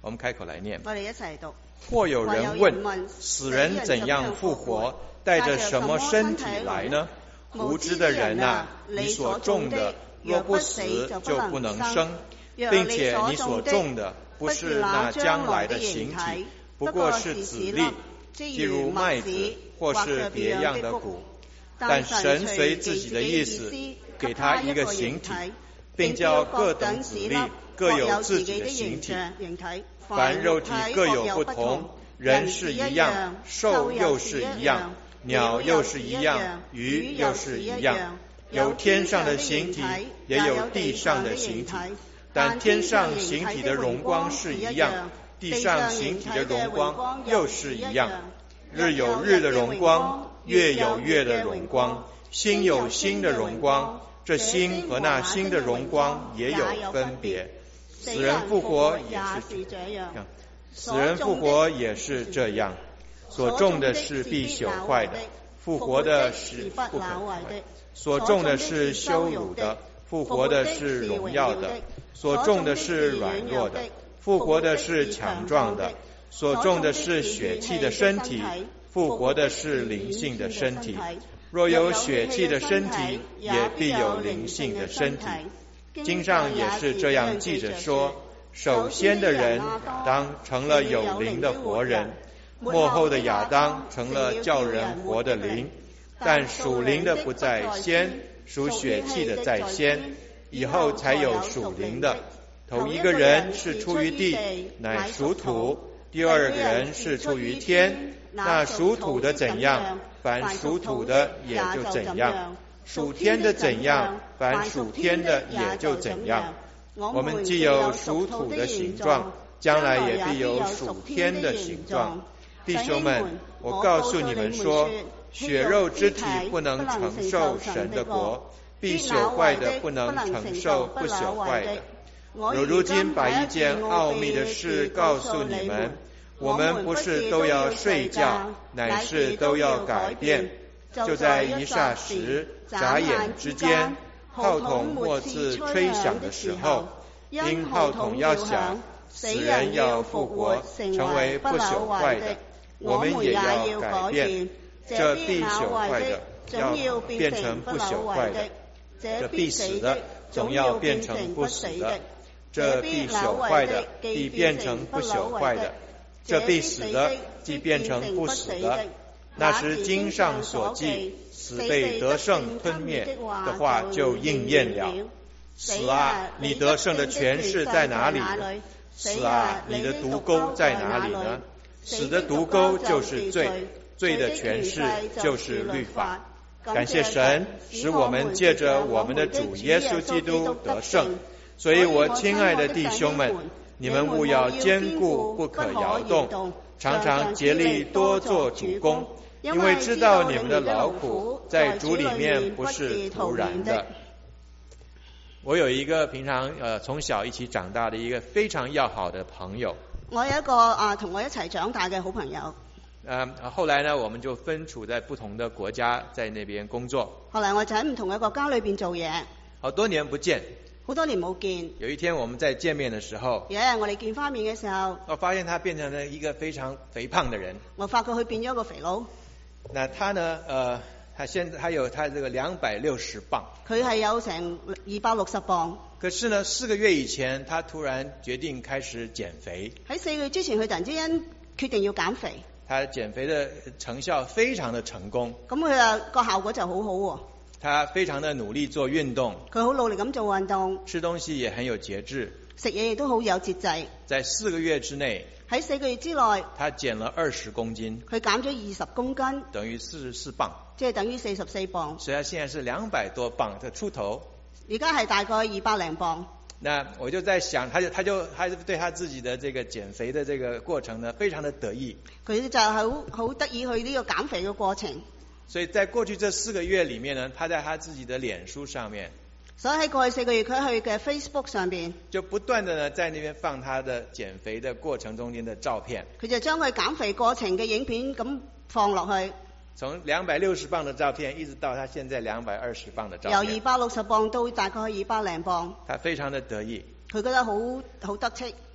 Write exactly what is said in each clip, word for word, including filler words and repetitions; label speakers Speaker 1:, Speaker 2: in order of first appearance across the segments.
Speaker 1: 我们开口来念。
Speaker 2: 我哋一齊讀。
Speaker 1: 或有人問：死人怎樣復活？帶着什麼身體來呢？無知的人啊，你所種的若不死，就不能生，並且你所種的不是那將來的形體，不過是籽粒，譬如麥子或是別樣的穀。但神隨自己的意思，給他一個形體，並叫各等籽粒各有自己的形體。凡肉體各有不同，人是一樣，獸又是一樣，鳥又是一樣，魚又是一樣，有天上的形體，也有地上的形體。但天上形體的榮光是一樣，地上形體的榮光又是一樣。日有日的榮光，月有月的榮光，星有星的榮光，這星和那星的榮光也有分別。死人復活也是這樣，死人復活也是這樣。所種的是必朽壞的，復活的是不可壞的；所種的是羞辱的，復活的是榮耀的；所種的是軟弱的，復活的是強壯的；所種的是血氣的身體，復活的是靈性的身體。若有血氣的身體，也必有靈性的身體。經上也是這樣記着說：首先的人亞當成了有靈的活人，末後的亞當成了叫人活的靈。但屬靈的不在先，屬血氣的在先，以後才有屬靈的。頭一個人是出於地，乃屬土；第二個人是出於天。那屬土的怎樣，凡屬土的也就怎樣；屬天的怎樣，凡屬天的也就怎樣。我們既有屬土的形狀，將來也必有屬天的形狀。弟兄們，我告訴你們說，血肉之體不能承受神的國，必朽壞的不能承受不朽壞的。我如今把一件奧秘的事告訴你們，我們不是都要睡覺，乃是都要改變。就在一霎時，眨眼之間，號筒末次吹響的時候，因號筒要響，死人要復活，成為不朽壞的，我們也要改變。這必朽壞的要變成不朽壞的，這必死的總要變成不死的，這必朽壞的必變成不朽壞的，這必死的即變成不死的。那時經上所記，死被得勝吞滅的話就應驗了。死啊，你得勝的權勢在哪裡呢？死啊，你的毒鈎在哪裡呢？死的毒鈎就是罪，罪的權勢就是律法。感謝神，使我們借着我們的主耶穌基督得勝。所以我親愛的弟兄們，你們務要堅固，不可搖動，常常竭力多做主工，因為知道你們的勞苦在主裡面不是徒然的。我有一個平常呃從小一起長大的一個非常要好的朋友。
Speaker 2: 我有一個啊同我一齊長大嘅好朋友。
Speaker 1: 呃，後來呢，我們就分處在不同的國家，在那邊工作。
Speaker 2: 後來我就喺唔同嘅國家裏邊做嘢。
Speaker 1: 好多年不見。
Speaker 2: 好多年冇見。
Speaker 1: 有一天我們在見面的時候，
Speaker 2: 有一日我哋見翻面嘅時候，
Speaker 1: 我發現他變成了一個非常肥胖的人。
Speaker 2: 我發覺佢變咗一個肥佬。
Speaker 1: 那他呢，呃，他現在他有他這個兩百六十磅。佢
Speaker 2: 係有成二百六十磅。
Speaker 1: 可是呢，四個月以前，他突然決定開始減肥。
Speaker 2: 喺四個月之前，佢突然之間決定要減肥。
Speaker 1: 他減肥的成效非常的成功。
Speaker 2: 咁佢啊個效果就好好喎。
Speaker 1: 他非常的努力做運動。
Speaker 2: 佢好努力咁做運動。
Speaker 1: 吃東西也很有節制。
Speaker 2: 食嘢亦都好有節制。
Speaker 1: 在四個月之內。
Speaker 2: 喺四個月之內。
Speaker 1: 他減了二十公斤。
Speaker 2: 佢減咗二十公斤。
Speaker 1: 等於四十四磅。
Speaker 2: 即係等於四十四磅。
Speaker 1: 所以他現在是兩百多磅的出頭。
Speaker 2: 而家係大概二百零磅。
Speaker 1: 那我就在想，他就他就他就對他自己的這個減肥的這個過程呢，非常的得意。佢就好好得意去呢個減肥嘅過程。所以在過去這四個月裏面呢，他在他自己的臉書上面。
Speaker 2: 所以喺過去四個月，佢去嘅 Facebook 上邊
Speaker 1: 就不斷的呢，在那邊放他的減肥的過程中間的照片。
Speaker 2: 佢就將佢減肥過程嘅影片咁放落去。
Speaker 1: 從兩百六十磅的照片，一直到他現在兩百二十磅的照片。
Speaker 2: 由二百六十磅到大概二百零磅。
Speaker 1: 他非常的得意。
Speaker 2: 佢覺得好好得戚。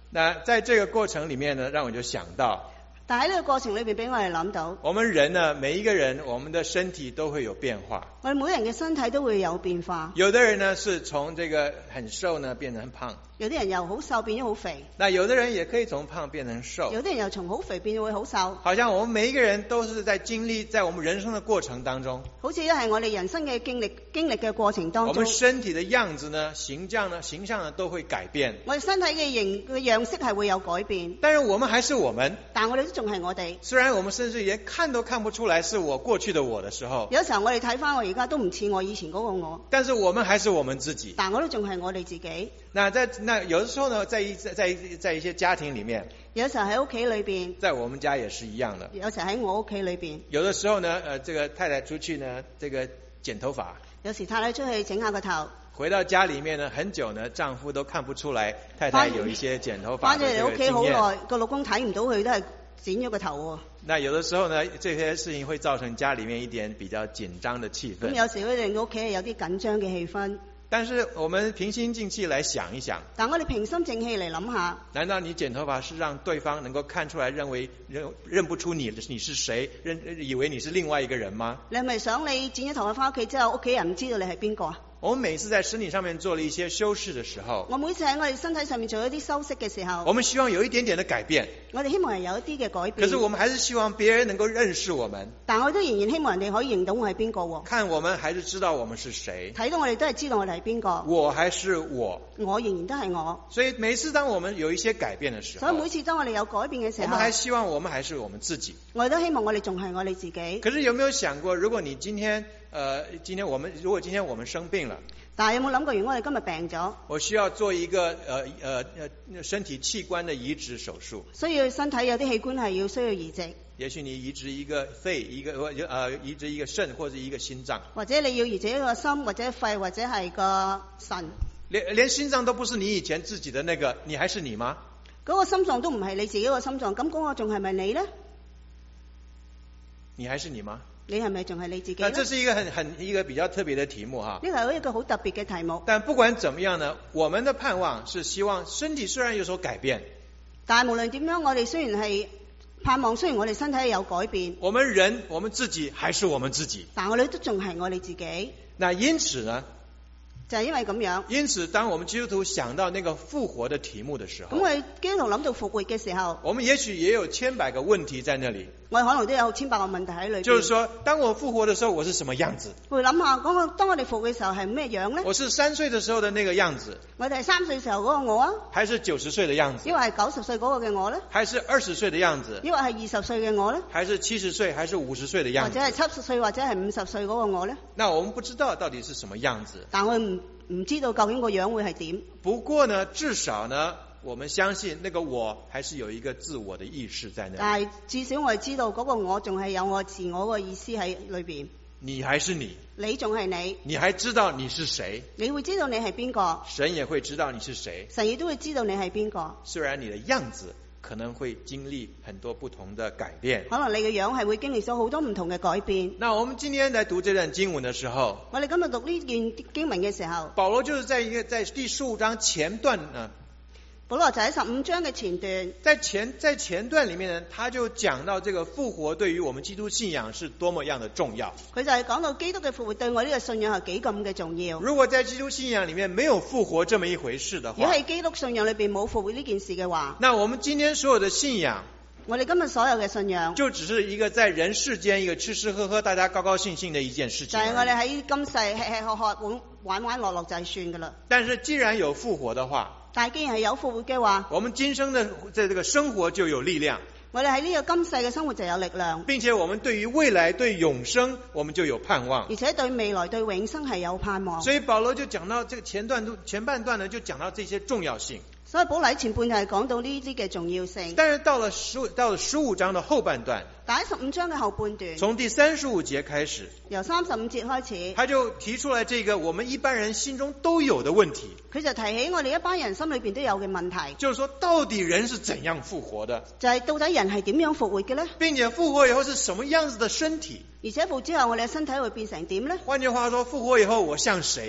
Speaker 1: 那在這個過程裡面呢，讓我就想到，
Speaker 2: 但喺呢個過程裏邊俾我哋諗到，
Speaker 1: 我們人呢，每一個人，我們的身體都會有變化。
Speaker 2: 我哋每人嘅身體都會有變化。
Speaker 1: 有的人呢，是從這個很瘦呢變成很胖。
Speaker 2: 有啲人由好瘦變咗好肥。
Speaker 1: 那有的人也可以從胖變成瘦。
Speaker 2: 有啲人又從好肥變會好瘦。
Speaker 1: 好像我們每一個人都是在經歷，在我們人生的過程當中。
Speaker 2: 好似一係我哋人生嘅經歷經歷嘅過程當中。
Speaker 1: 我們身體的樣子呢，形象呢，形象呢都會改變。
Speaker 2: 我哋身體嘅形嘅樣式係會有改變。
Speaker 1: 但是我們還是我們。
Speaker 2: 但我哋都仲係我哋。
Speaker 1: 雖然我們甚至連看都看不出來是我過去的我的時候。
Speaker 2: 有時候我哋睇翻我而家都唔似我以前嗰個我。
Speaker 1: 但是我們還是我們自己。
Speaker 2: 但我都仲係我哋自己。
Speaker 1: 那在那有的時候呢，在一在在在一些家庭裡面，
Speaker 2: 有時候喺屋企裏邊，
Speaker 1: 在我們家也是一樣的。
Speaker 2: 有時候喺我屋企裏邊，
Speaker 1: 有的時候呢，呃，這個太太出去呢，這個剪頭髮。
Speaker 2: 有時太太出去整下個頭。
Speaker 1: 回到家裡面呢，很久呢，丈夫都看不出來太太有一些剪頭髮的這個經驗。
Speaker 2: 翻咗嚟屋企好耐，個老公睇唔到佢都係剪咗個頭喎。
Speaker 1: 那有的時候呢，這些事情會造成家裡面一點比較緊張的氣氛。
Speaker 2: 咁有時會令到屋企有啲緊張嘅氣氛。
Speaker 1: 但是我們平心靜氣來想一想，
Speaker 2: 但我哋平心靜氣嚟諗下，
Speaker 1: 難道你剪頭髮是讓對方能夠看出來，認為認認不出你你是誰，認以為你是另外一個人嗎？
Speaker 2: 你係咪想你剪咗頭髮翻屋企之後，屋企人唔知道你係邊個啊？
Speaker 1: 我們每次在身體上面做了一些修飾的時候，
Speaker 2: 我每次喺我哋身體上面做一啲修飾嘅時候，
Speaker 1: 我們希望有一點點的改變。
Speaker 2: 我哋希望係有一啲嘅改變。
Speaker 1: 可是我們還是希望別人能夠認識我們。
Speaker 2: 但我都仍然希望人哋可以認到我係邊個喎。
Speaker 1: 看我們還是知道我們是誰。
Speaker 2: 睇到我哋都係知道我哋係邊個。
Speaker 1: 我還是我。
Speaker 2: 我仍然都係我。
Speaker 1: 所以每次當我們有一些改變的時候，
Speaker 2: 所以每次當我哋有改變嘅時候，
Speaker 1: 我們還希望我們還是我們自己。
Speaker 2: 我哋都希望我哋仲係我哋自己。
Speaker 1: 可是有沒有想過，如果你今天，呃，今天我們如果今天我們生病了，
Speaker 2: 但係有冇諗過，如果我哋今日病咗，
Speaker 1: 我需要做一個呃呃呃身體器官的移植手術。
Speaker 2: 需要身體有啲器官係要需要移植。
Speaker 1: 也許你移植一個肺，一個呃移植一個腎或者一個心臟。
Speaker 2: 或者你要移植一個心，或者肺，或者係個腎。
Speaker 1: 連連心臟都不是你以前自己的那個，你還是你嗎？
Speaker 2: 嗰個心臟都唔係你自己個心臟，咁嗰個仲係咪你呢？
Speaker 1: 你還是你嗎？
Speaker 2: 你係咪仲係你自己？
Speaker 1: 那這是一個很很一個比較特別的題目哈。
Speaker 2: 呢個係一個好特別嘅題目。
Speaker 1: 但不管怎麼樣呢，我們的盼望是希望身體雖然有所改變，
Speaker 2: 但係無論點樣，我哋雖然係盼望，雖然我哋身體有改變，
Speaker 1: 我們人我們自己還是我們自己。
Speaker 2: 但我哋都仲係我哋自己。
Speaker 1: 那因此呢？
Speaker 2: 就係因為咁樣。
Speaker 1: 因此，當我們基督徒想到那個復活的題目的時候，
Speaker 2: 咁我哋基督徒諗到復活嘅時候，
Speaker 1: 我們也許也有千百個問題在那裡。
Speaker 2: 我哋可能都有千百個問題喺裏邊。
Speaker 1: 就是說，當我復活的時候，我是什麼樣子？
Speaker 2: 會諗下，講我當我哋復活嘅時候係咩樣呢？
Speaker 1: 我是三歲的時候的那個樣子。
Speaker 2: 我哋係三歲時候嗰個我啊？
Speaker 1: 還是九十歲的樣子？
Speaker 2: 因為係九十歲嗰個嘅我呢？
Speaker 1: 還是二十歲的樣子？
Speaker 2: 因為係二十歲嘅我呢？
Speaker 1: 還是七十歲？還是五十歲的樣子？
Speaker 2: 或者係七十歲，或者係五十歲嗰個我呢？
Speaker 1: 那我們不知道到底是什麼樣子。
Speaker 2: 但我唔唔知道究竟個樣會係點。
Speaker 1: 不過呢，至少呢，我們相信那個我還是有一個自我的意識在那裡。
Speaker 2: 但係至少我哋知道嗰個我仲係有我自我個意思喺裏邊。
Speaker 1: 你還是你，
Speaker 2: 你仲係你，
Speaker 1: 你還知道你是誰，
Speaker 2: 你會知道你係邊個，
Speaker 1: 神也會知道你是誰，
Speaker 2: 神亦都會知道你係邊個。
Speaker 1: 雖然你的樣子可能會經歷很多不同的改變，
Speaker 2: 可能你嘅樣係會經歷咗好多唔同嘅改變。
Speaker 1: 那我們今天來讀這段經文的時候，
Speaker 2: 我哋今日讀呢段經文嘅時候，
Speaker 1: 保羅就是在一個在第十五章前段呢。
Speaker 2: 保羅就喺十五章嘅前段，
Speaker 1: 在前在前段裡面呢，他就講到這個復活對於我們基督信仰是多麼樣的重要。
Speaker 2: 佢就係講到基督嘅復活對我呢個信仰係幾咁嘅重要。
Speaker 1: 如果在基督信仰裡面沒有復活這麼一回事的話，
Speaker 2: 如果喺基督信仰裏邊冇復活呢件事嘅話，
Speaker 1: 那我們今天所有的信仰，
Speaker 2: 我哋今日所有嘅信仰，
Speaker 1: 就只是一個在人世間一個吃吃喝喝，大家高高興興的一件事情。
Speaker 2: 就係我哋喺今世吃吃喝喝玩玩樂樂就係算噶啦。
Speaker 1: 但是既然有復活的話，
Speaker 2: 但係既然係有復活嘅話，
Speaker 1: 我們今生的在這個生活就有力量。
Speaker 2: 我哋喺呢個今世嘅生活就有力量，
Speaker 1: 並且我們對於未來對永生，我們就有盼望。
Speaker 2: 而且對未來對永生係有盼望。
Speaker 1: 所以保羅就講到這個前段前半段呢，就講到這些重要性。
Speaker 2: 所以保羅喺前半就係講到呢啲嘅重要性。
Speaker 1: 但是到了十到了十五章的後半段，
Speaker 2: 但喺十五章嘅後半段，
Speaker 1: 從第三十五節開始，
Speaker 2: 由三十五節開始，
Speaker 1: 他就提出來這個我們一般人心中都有的問題。
Speaker 2: 佢就提起我哋一班人心裏邊都有嘅問題，
Speaker 1: 就是說到底人是怎樣復活的？
Speaker 2: 就係到底人係點樣復活嘅呢？
Speaker 1: 並且復活以後是什麼樣子的身體？
Speaker 2: 而且復活之後我哋嘅身體會變成點呢？
Speaker 1: 換句話說，復活以後我像誰啊？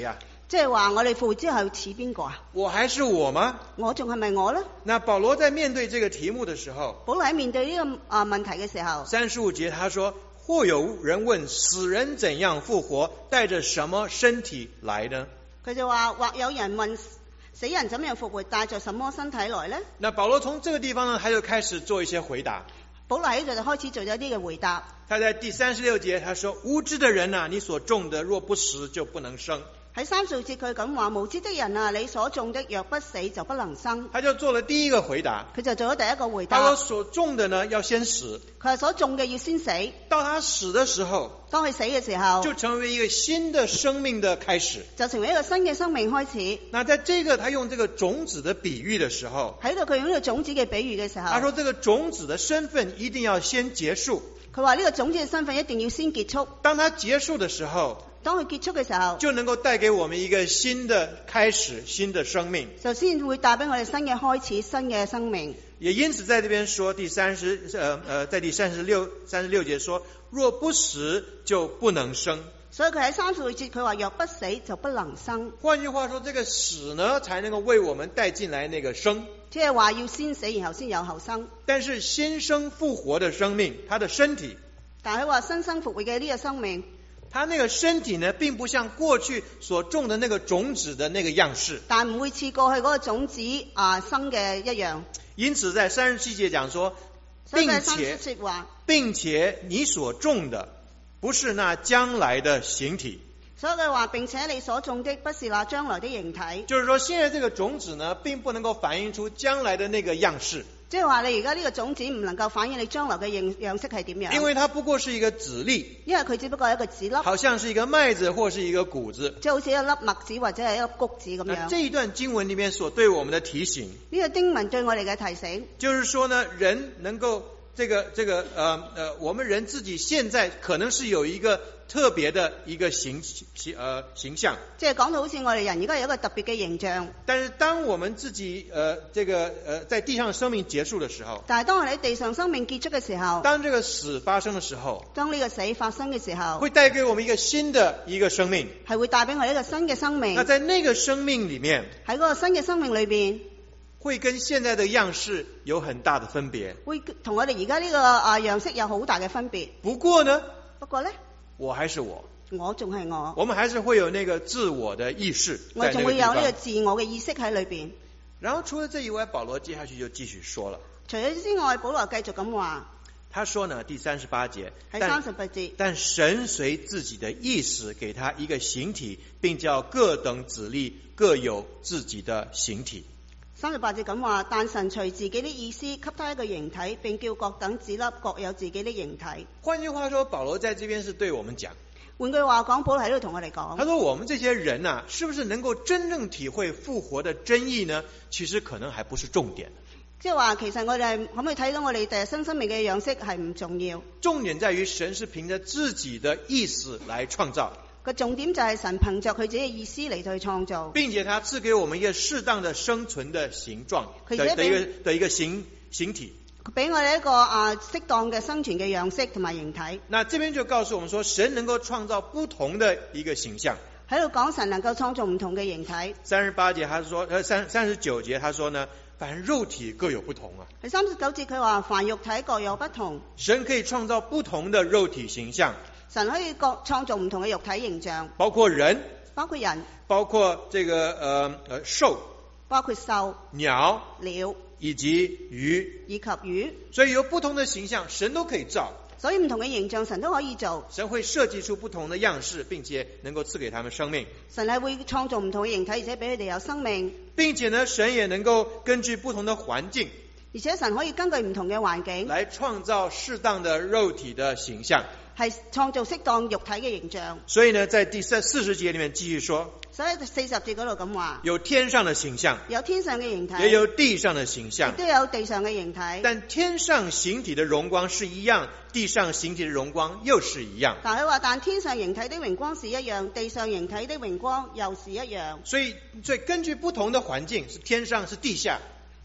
Speaker 2: 即係話我哋復活之後似邊個啊？
Speaker 1: 我還是我嗎？
Speaker 2: 我仲係咪我呢？
Speaker 1: 那保羅在面對這個題目的時候，
Speaker 2: 保羅喺面對呢個啊問題嘅時候，
Speaker 1: 三十五節他說，或有人問死人怎樣復活，帶着什麼身體來呢？
Speaker 2: 佢就話，或有人問死人怎樣復活，帶着什麼身體來呢？
Speaker 1: 那保羅從這個地方呢，他就開始做一些回答。
Speaker 2: 保羅喺度就開始做咗啲嘅回答。
Speaker 1: 他在第三十六節他說，無知的人啊，你所種的若不死就不能生。
Speaker 2: 喺三十六節佢咁話，無知的人啊，你所種的若不死就不能生。
Speaker 1: 他就做了第一個回答。
Speaker 2: 佢就做咗第一個回答。
Speaker 1: 他說所種的呢要先死。
Speaker 2: 佢話所種嘅要先死。
Speaker 1: 到他死的時候，
Speaker 2: 當佢死嘅時候，
Speaker 1: 就成為一個新的生命的開始，
Speaker 2: 就成為一個新嘅生命開始。
Speaker 1: 那在這個他用這個種子的比喻的時候，
Speaker 2: 喺度佢用呢個種子嘅比喻嘅時候，
Speaker 1: 他說這個種子的身份一定要先結束。
Speaker 2: 佢話呢個種子嘅身份一定要先結束。
Speaker 1: 當它結束的時候，
Speaker 2: 當佢結束嘅時候，
Speaker 1: 就能夠帶給我們一個新的開始，新的生命，
Speaker 2: 就先會帶俾我哋新嘅開始，新嘅生命。
Speaker 1: 也因此在這邊說第三十呃呃在第三十六三十六節說，若不死就不能生。
Speaker 2: 所以佢喺三十六節佢話若不死就不能生。
Speaker 1: 換句話說，這個死呢才能夠為我們帶進來那個生。
Speaker 2: 即係話要先死，然後先有後生。
Speaker 1: 但是新生復活的生命，他的身體，
Speaker 2: 但係佢話新生復活嘅呢個生命，
Speaker 1: 他那個身體呢，並不像過去所種的那個種子的那個樣式，
Speaker 2: 但唔會似過去嗰個種子啊生嘅一樣。
Speaker 1: 因此在三十七節講說，並且並且你所種的不是那將來的形體。
Speaker 2: 所以佢話，並且你所種的不是那將來的形體。
Speaker 1: 就是說，現在這個種子呢，並不能夠反映出將來的那個樣式。
Speaker 2: 即係話你而家呢個種子唔能夠反映你將來嘅樣樣式係點樣？
Speaker 1: 因為它不過是一個籽粒，
Speaker 2: 因為佢只不過係一個籽粒，
Speaker 1: 好像是一個麥子或是一個穀子，
Speaker 2: 即係好似一粒麥子或者係一粒穀子咁樣。
Speaker 1: 這一段經文裏面所對我們的提醒，
Speaker 2: 呢個經文對我哋嘅提醒，
Speaker 1: 就是說呢，人能夠這個這個呃呃，我們人自己現在可能是有一個特別的一個形形呃形象，
Speaker 2: 即係講到好似我哋人而家有一個特別嘅形象。
Speaker 1: 但是當我們自己呃這個呃在地上生命結束的時候，
Speaker 2: 但係當我哋喺地上生命結束嘅時候，
Speaker 1: 當這個死發生的時候，
Speaker 2: 當呢個死發生嘅時候，
Speaker 1: 會帶給我們一個新的一個生命，
Speaker 2: 係會帶俾我哋一個新嘅生命。
Speaker 1: 那在那個生命裏面，
Speaker 2: 喺嗰個新嘅生命裏邊，
Speaker 1: 會跟現在的樣式有很大的分別，
Speaker 2: 會同我哋而家呢個啊樣式有好大嘅分別。
Speaker 1: 不過呢，
Speaker 2: 不過呢，
Speaker 1: 我還是我，
Speaker 2: 我仲係我，
Speaker 1: 我們還是會有那個自我的意識，
Speaker 2: 我仲會有呢個自我嘅意識喺裏邊。
Speaker 1: 然後除了這以外，保羅接下去就繼續說了。
Speaker 2: 除咗之外，保羅繼續咁話，
Speaker 1: 他說呢，第三十八節，
Speaker 2: 喺三十八節，
Speaker 1: 但神隨自己的意思給他一個形體，並叫各等子粒各有自己的形體。
Speaker 2: 三十八節咁話，但神隨自己的意思給他一個形體，並叫各等子粒各有自己的形體。
Speaker 1: 換句話說，保羅在這邊是對我們講。
Speaker 2: 換句話講，保羅喺度同我哋講，
Speaker 1: 他說我們這些人啊，是不是能夠真正體會復活的真意呢？其實可能還不是重點。
Speaker 2: 即係話，其實我哋可唔可以睇到我哋第新生命嘅樣式係唔重要。
Speaker 1: 重點在於神是憑着自己的意思來創造。
Speaker 2: 個重點就係神憑着佢自己嘅意思嚟去創造，
Speaker 1: 並且他賜給我們一個適當的生存的形狀的的一個的一個形形體，俾
Speaker 2: 我哋一個啊適當嘅生存嘅樣式同埋形體。
Speaker 1: 那這邊就告訴我們說，神能夠創造不同的一個形象。
Speaker 2: 喺度講神能夠創造唔同嘅形體。
Speaker 1: 三十八節他說，呃三三十九節他說呢，凡肉體各有不同啊。
Speaker 2: 喺三十九節佢話，凡肉體各有不同。
Speaker 1: 神可以創造不同的肉體形象。
Speaker 2: 神可以各創造唔同嘅肉體形象，
Speaker 1: 包括人，
Speaker 2: 包括人，
Speaker 1: 包括這個呃呃獸，
Speaker 2: 包括獸、
Speaker 1: 鳥、
Speaker 2: 鳥
Speaker 1: 以及魚，
Speaker 2: 以及魚。
Speaker 1: 所以有不同的形象，神都可以造。
Speaker 2: 所以唔同嘅形象，神都可以做。
Speaker 1: 神會設計出不同的樣式，並且能夠賜給他們生命。
Speaker 2: 神係會創造唔同嘅形體，而且俾佢哋有生命。
Speaker 1: 並且呢，神也能夠根據不同的環境，
Speaker 2: 而且神可以根據唔同嘅環境，
Speaker 1: 來創造適當的肉體的形象。
Speaker 2: 係創造適當肉體嘅形象。
Speaker 1: 所以呢，在第四四十節裏面繼續說，
Speaker 2: 所以四十節嗰度咁話，
Speaker 1: 有天上的形象，
Speaker 2: 有天上嘅形體，
Speaker 1: 也有地上的形象，
Speaker 2: 亦都有地上嘅形體。
Speaker 1: 但天上形體的榮光是一樣，地上形體的榮光又是一樣。
Speaker 2: 但佢話，但天上形體的榮光是一樣，地上形體的榮光又是一樣。
Speaker 1: 所以，所以根據不同的環境，是天上是地下。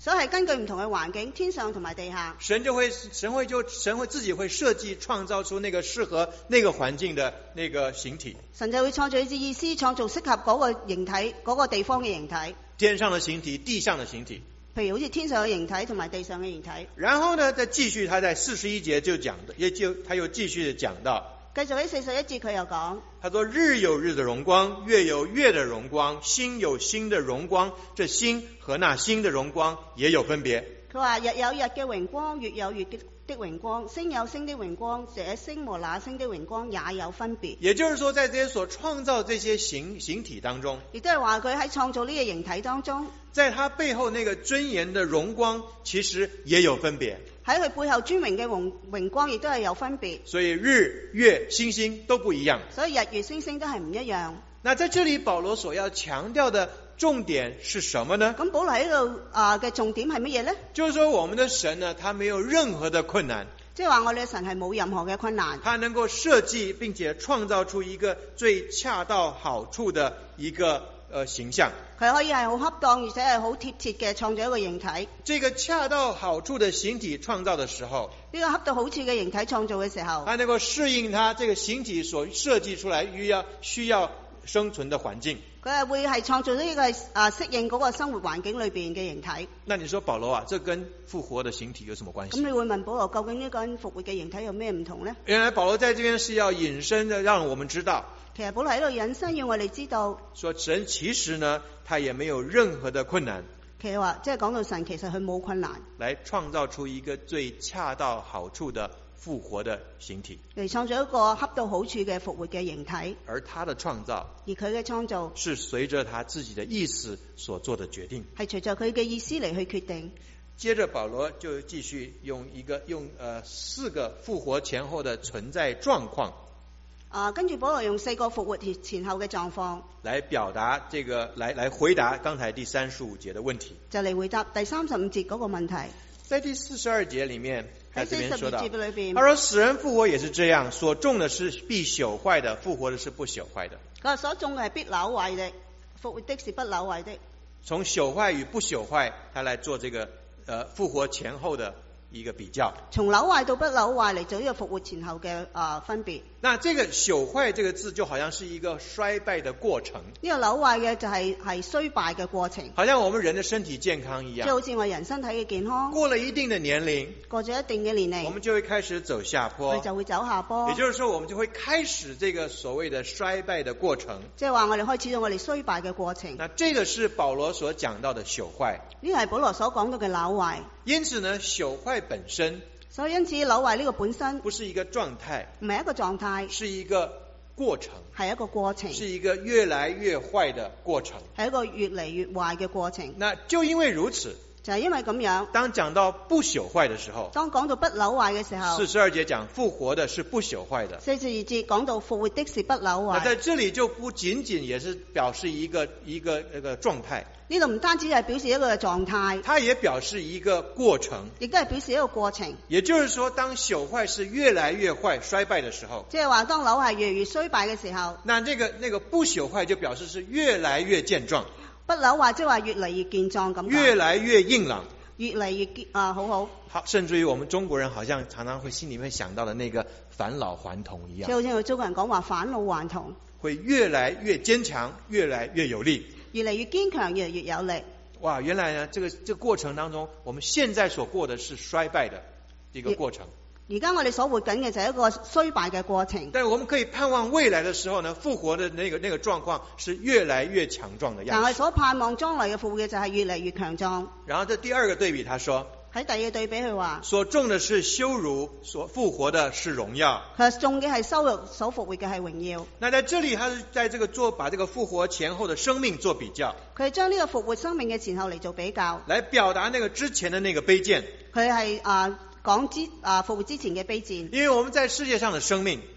Speaker 2: 所以係根據唔同嘅環境，天上同埋地下，
Speaker 1: 神就會神會就神會自己會設計創造出那個適合那個環境的那個形體。
Speaker 2: 神就會創造一啲意思，創造適合嗰個形體、嗰、那個地方嘅形體。
Speaker 1: 天上的形體，地上的形體。
Speaker 2: 譬如好似天上嘅形體同埋地上嘅形體。
Speaker 1: 然後呢，再繼續，他在四十一節就講的，也就他又繼續的講到。
Speaker 2: 繼續喺四十一節佢又講，
Speaker 1: 他說日有日的榮光，月有月的榮光，星有星的榮光，這星和那星的榮光也有分別。
Speaker 2: 佢話日有日嘅榮光，月有月的榮光，星有星的榮光，這星和那星的榮光也有分別。
Speaker 1: 也就是說，在這些所創造這些形形體當中，
Speaker 2: 亦都係話佢喺創造呢個形體當中，
Speaker 1: 在他背後那個尊嚴的榮光，其實也有分別。
Speaker 2: 喺佢背後尊榮嘅榮榮光亦都係有分別。
Speaker 1: 所以日月星星都不一樣。
Speaker 2: 所以日月星星都係唔一樣。
Speaker 1: 那在這裏保羅所要強調的重點是什麼呢？
Speaker 2: 咁保羅喺度啊嘅重點係乜嘢呢？
Speaker 1: 就是說我們的神呢，他沒有任何的困難。
Speaker 2: 即係話我哋嘅神係冇任何嘅困難。
Speaker 1: 他能夠設計並且創造出一個最恰到好處的一個呃形象。
Speaker 2: 佢可以係好恰當而且係好貼切嘅創造一個形體。
Speaker 1: 這個恰到好處的形體創造的時候，
Speaker 2: 呢個恰到好處嘅形體創造嘅時候，
Speaker 1: 它能夠適應它這個形體所設計出來需要需要生存的環境。
Speaker 2: 佢係會係創造咗一個啊適應嗰個生活環境裏邊嘅形體。
Speaker 1: 那你說保羅啊，這跟復活的形體有什麼關係？
Speaker 2: 咁你會問保羅，究竟呢個復活嘅形體有咩唔同呢？
Speaker 1: 原來保羅在這邊是要引申的，讓我們知道。
Speaker 2: 其實保羅喺度引申要我哋知道，
Speaker 1: 說神其實呢，他也沒有任何的困難。
Speaker 2: 其實話即係講到神其實佢冇困難，
Speaker 1: 來創造出一個最恰到好處的復活的形體，
Speaker 2: 嚟創造一個恰到好處嘅復活嘅形體。
Speaker 1: 而他的創造，
Speaker 2: 而佢嘅創造
Speaker 1: 是隨着他自己的意思所做的決定，
Speaker 2: 係隨着佢嘅意思嚟去決定。
Speaker 1: 接着保羅就繼續用一個用呃四個復活前後的存在狀況。
Speaker 2: 啊，跟住保羅用四個復活前後嘅狀況，來
Speaker 1: 表達這個，來來回答剛才第三十五節的問題，
Speaker 2: 就嚟回答第三十五節嗰個問題。
Speaker 1: 在第四十二節裏面，
Speaker 2: 喺四十二節裏邊，
Speaker 1: 他說死人復活也是這樣，所種的是必朽壞的，復活的是不朽壞的。
Speaker 2: 佢話所種嘅係必朽壞的，復活的是不朽壞的。
Speaker 1: 從朽壞與不朽壞，他來做這個呃復活前後的一個比較，
Speaker 2: 從朽壞到不朽壞嚟做呢個復活前後嘅啊、呃、分別。
Speaker 1: 那這個朽壞這個字就好像是一個衰敗的過程。
Speaker 2: 呢個朽壞嘅就係係衰敗嘅過程。
Speaker 1: 好像我們人的身體健康一樣，
Speaker 2: 即係好似我人身體嘅健康。
Speaker 1: 過了一定的年齡，
Speaker 2: 過咗一定嘅年齡，
Speaker 1: 我們就會開始走下坡，
Speaker 2: 佢就會走下坡。
Speaker 1: 也就是說，我們就會開始這個所謂的衰敗的過程。
Speaker 2: 即係話我哋開始咗我哋衰敗嘅過程。
Speaker 1: 那這個是保羅所講到的朽壞。
Speaker 2: 呢個係保羅所講到嘅朽壞。
Speaker 1: 因此呢，朽壞本身，
Speaker 2: 所以因此朽壞呢個本身
Speaker 1: 不是一個狀態，
Speaker 2: 唔係一個狀態，
Speaker 1: 是一個過程，
Speaker 2: 係一個過程，
Speaker 1: 是一個越來越壞的過程，
Speaker 2: 係一個越嚟越壞嘅過程。
Speaker 1: 那就因為如此，
Speaker 2: 就係因為咁樣，
Speaker 1: 當講到不朽壞的時候，
Speaker 2: 當講到不朽壞嘅時候，
Speaker 1: 四十二節講復活的是不朽壞的，
Speaker 2: 四十二節講到復活的是不朽壞。
Speaker 1: 那在這裡就不僅僅也是表示一個一個一個狀態，
Speaker 2: 呢度唔單止係表示一個狀態，
Speaker 1: 它也表示一個過程，
Speaker 2: 亦都係表示一個過程。
Speaker 1: 也就是說，當朽壞是越來越壞衰敗的時候，
Speaker 2: 即係話當朽壞越嚟越衰敗嘅時候，
Speaker 1: 那這個那個不朽壞就表示是越來越健壯，
Speaker 2: 不朽壞即係話越嚟越健壯咁，
Speaker 1: 越來越硬朗，
Speaker 2: 越嚟越健啊，好好。
Speaker 1: 好，甚至於我們中國人好像常常會心裡面想到的那個返老還童一樣，
Speaker 2: 即係好似我哋中國人講話返老還童，
Speaker 1: 會越來越堅強，越來越有力，
Speaker 2: 越嚟越堅強，越嚟越有力。
Speaker 1: 哇，原來呢，這個這個過程當中，我們現在所過的是衰敗的一個過程。
Speaker 2: 而家我哋所活緊嘅就係一個衰敗嘅過程。
Speaker 1: 但係我們可以盼望未來的時候呢，復活的那個那個狀況是越來越強壯的樣子。
Speaker 2: 但係所盼望將來嘅復活嘅就係越嚟越強壯。
Speaker 1: 然後這第二個對比，他說
Speaker 2: 喺第二個對比佢話，
Speaker 1: 所種的是羞辱，所復活的是榮耀。
Speaker 2: 佢種嘅係羞辱，所復活嘅係榮耀。
Speaker 1: 那在這裡，他是在這個做把這個復活前後的生命做比較。
Speaker 2: 佢將呢個復活生命嘅前後嚟做比較，
Speaker 1: 來表達那個之前的那個卑賤。
Speaker 2: 佢係啊講之啊復活之前嘅卑賤。
Speaker 1: 因為我們在世界上的生命，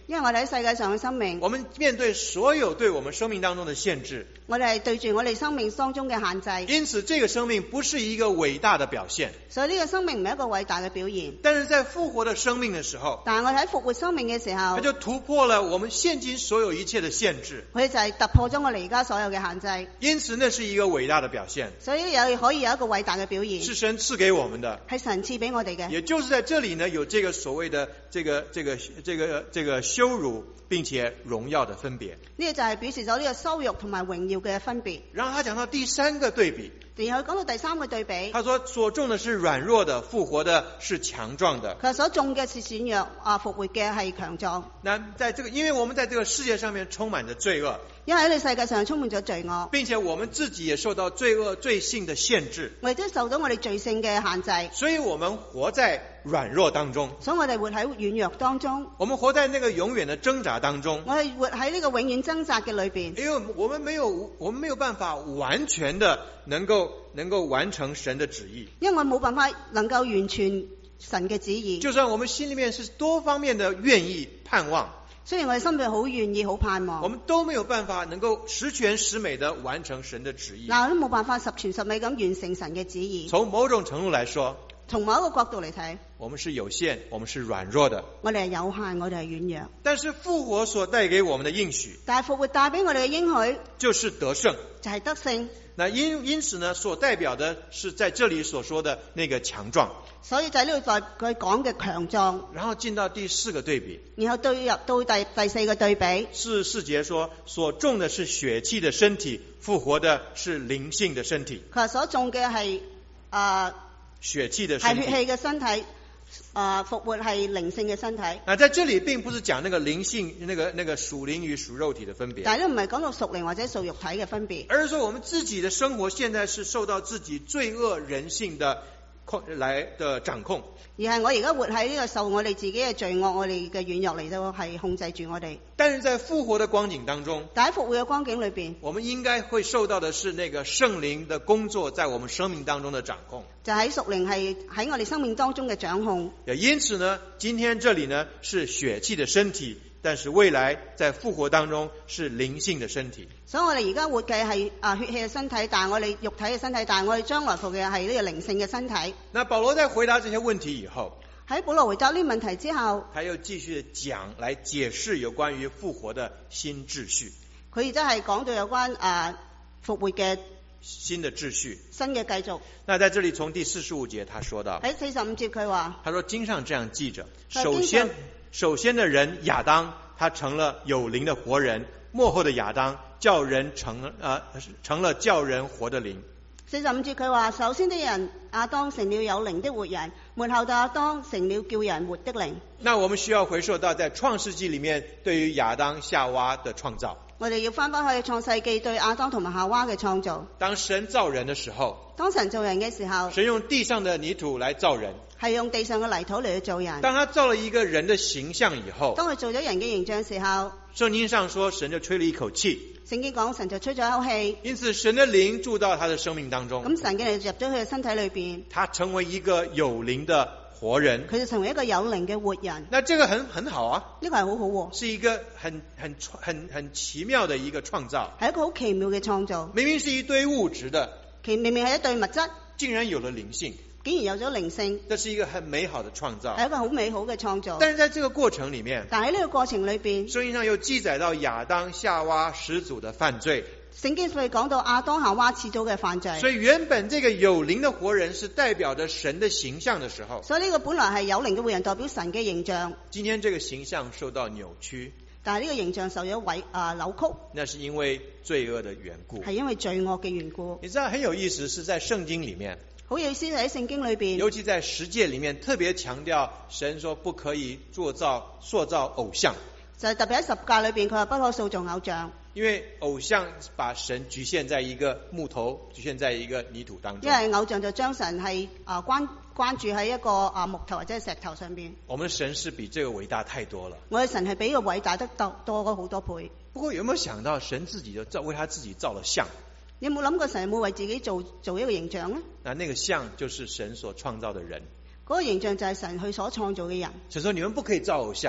Speaker 2: 因為我哋喺世界上嘅生命，
Speaker 1: 我們面對所有對我們生命當中的限制，
Speaker 2: 我哋係對住我哋生命當中嘅限制。
Speaker 1: 因此這個生命不是一個偉大的表現。
Speaker 2: 所以呢個生命唔係一個偉大嘅表現。
Speaker 1: 但是在復活的生命的時候，
Speaker 2: 但係我哋喺復活生命嘅時候，
Speaker 1: 它就突破了我們現今所有一切的限制。
Speaker 2: 佢就係突破咗我哋而家所有嘅限制。
Speaker 1: 因此那是一個偉大的表現。
Speaker 2: 所以有可以有一個偉大嘅表現，
Speaker 1: 是神賜給我們的，
Speaker 2: 係神賜俾我哋嘅。
Speaker 1: 也就是在這裡呢，有這個所謂的這個這個這個這個羞辱並且榮耀的分別。
Speaker 2: 呢個就係表示咗呢個羞辱同埋榮耀嘅分別。
Speaker 1: 然後他講到第三個對比，
Speaker 2: 然後講到第三個對比，
Speaker 1: 他說所種的是軟弱的，復活的是強壯的。
Speaker 2: 佢所種嘅是軟弱，啊復活嘅係強壯。
Speaker 1: 那在這個，因為我們在這個世界上面充滿着罪惡，
Speaker 2: 因為喺呢個世界上充滿咗罪惡，
Speaker 1: 並且我們自己也受到罪惡罪性的限制，
Speaker 2: 我哋都受到我哋罪性嘅限制，
Speaker 1: 所以我們活在軟弱當中，
Speaker 2: 所以我哋活喺軟弱當中，
Speaker 1: 我們活在那個永遠的掙扎當中，
Speaker 2: 我哋活喺呢個永遠掙扎嘅裏邊，
Speaker 1: 因為我們沒有我們沒有辦法完全的能夠能夠完成神的旨意，
Speaker 2: 因為我冇辦法能夠完全神嘅旨意，
Speaker 1: 就算我們心裏面是多方面的願意盼望，
Speaker 2: 雖然我哋心裏好願意好盼望，
Speaker 1: 我們都沒有辦法能夠十全十美的完成神的旨意。
Speaker 2: 嗱，都冇辦法十全十美咁完成神嘅旨意。
Speaker 1: 從某種程度來說，
Speaker 2: 從某一個角度嚟睇，
Speaker 1: 我們是有限，我們是軟弱的。
Speaker 2: 我哋係有限，我哋係軟弱。
Speaker 1: 但是復活所帶給我們的應許，
Speaker 2: 但係復活帶俾我哋嘅應許，
Speaker 1: 就是得勝，
Speaker 2: 就係得勝。
Speaker 1: 那因因此呢，所代表的是在這裡所說的那個強壯。
Speaker 2: 所以就喺呢度再佢講嘅強壯。
Speaker 1: 然後進到第四個對比，
Speaker 2: 然後對入到第第四個對比，
Speaker 1: 是四節說所種的是血氣的身體，復活的是靈性的身體。
Speaker 2: 佢話所種嘅係啊
Speaker 1: 血氣的身體，
Speaker 2: 係血氣嘅身體，啊、呃、復活係靈性嘅身體。
Speaker 1: 那在這裡並不是講那個靈性，那個那個屬靈與屬肉體的分別。
Speaker 2: 但係都唔係講到屬靈或者屬肉體嘅分別，
Speaker 1: 而是說我們自己的生活現在是受到自己罪惡人性的控來的掌控。
Speaker 2: 而係我而家活喺呢個受我哋自己嘅罪惡，我哋嘅軟弱嚟到係控制住我哋。
Speaker 1: 但是在復活的光景當中，
Speaker 2: 但喺復活嘅光景裏邊，
Speaker 1: 我們應該會受到的是那個聖靈的工作在我們生命當中的掌控。
Speaker 2: 就喺屬靈係喺我哋生命當中嘅掌控。
Speaker 1: 因此呢，今天這裡呢是血氣的身體，但是未來在復活當中是靈性的身體。
Speaker 2: 所以我哋而家活嘅係啊血氣嘅身體，但係我哋肉體嘅身體，但係我哋將來復嘅係呢個靈性嘅身體。
Speaker 1: 那保羅在回答這些問題以後，
Speaker 2: 喺保羅回答呢個問題之後，
Speaker 1: 他又繼續講來解釋有關於復活的新秩序。
Speaker 2: 佢亦都係講到有關啊復活嘅
Speaker 1: 新的秩序，
Speaker 2: 新嘅繼續。
Speaker 1: 那在這裡從第四十五節他說到，
Speaker 2: 喺四十五節佢話，
Speaker 1: 他說經上這樣記着，首先首先的人亞當，他成了有靈的活人，末後的亞當叫人成呃成了叫人活的靈。
Speaker 2: 四十五節佢話，首先的人亞當成了有靈的活人，末後的亞當成了叫人活的靈。
Speaker 1: 那我們需要回溯到在創世紀裡面對於亞當夏娃的創造。
Speaker 2: 我哋要翻返去創世紀對亞當同埋夏娃嘅創造。
Speaker 1: 當神造人的時候，
Speaker 2: 當神造人嘅時候，
Speaker 1: 神用地上的泥土來造人，
Speaker 2: 係用地上嘅泥土嚟去造人。
Speaker 1: 當他造了一個人的形象以後，
Speaker 2: 當佢做咗人嘅形象時候，
Speaker 1: 聖經上說神就吹了一口氣。
Speaker 2: 聖經講神就吹咗一口氣，
Speaker 1: 因此神的靈住到他的生命當中。
Speaker 2: 咁神嘅靈入咗佢嘅身體裏邊，
Speaker 1: 他成為一個有靈的活人，
Speaker 2: 佢就成為一個有靈嘅活人。
Speaker 1: 那這個很很好啊，
Speaker 2: 呢個係好好喎，
Speaker 1: 是一個很很很很奇妙的一個創造，
Speaker 2: 係一個好奇妙嘅創造。
Speaker 1: 明明是一堆物質的，
Speaker 2: 其明明係一對物質，
Speaker 1: 竟然有了靈性，
Speaker 2: 竟然有咗靈性，
Speaker 1: 這是一個很美好的創造，
Speaker 2: 係一個好美好嘅創造。
Speaker 1: 但是在這個過程裡面，
Speaker 2: 但喺呢個過程裏邊，
Speaker 1: 聖經上又記載到亞當夏娃始祖的犯罪。
Speaker 2: 聖經所以講到亞當夏娃始祖嘅犯罪，
Speaker 1: 所以原本這個有靈的活人是代表着神的形象的時候，
Speaker 2: 所以呢個本來係有靈嘅活人，代表神嘅形象。
Speaker 1: 今天這個形象受到扭曲，
Speaker 2: 但係呢個形象受咗毀啊扭曲，
Speaker 1: 那是因為罪惡的緣故，
Speaker 2: 係因為罪惡嘅緣故。
Speaker 1: 你知道很有意思，是在聖經裡面，
Speaker 2: 好有意思喺聖經裏邊，
Speaker 1: 尤其在十誡裡面特別強調，神說不可以塑造塑造偶像，
Speaker 2: 就係特別喺十誡裏邊，佢話不可塑造偶像。
Speaker 1: 因為偶像把神局限在一個木頭，局限在一個泥土當中。
Speaker 2: 因為偶像就將神係啊關關注喺一個啊木頭或者石頭上邊。
Speaker 1: 我們的神是比這個偉大太多了。
Speaker 2: 我嘅神係比個偉大得多多咗好多倍。
Speaker 1: 不過有沒有想到神自己就造為他自己造了像？
Speaker 2: 你有冇諗過神有冇為自己做做一個形象呢？
Speaker 1: 那那個像就是神所創造的人。
Speaker 2: 嗰個形象就係神佢所創造嘅人。
Speaker 1: 所以說你們不可以造偶像。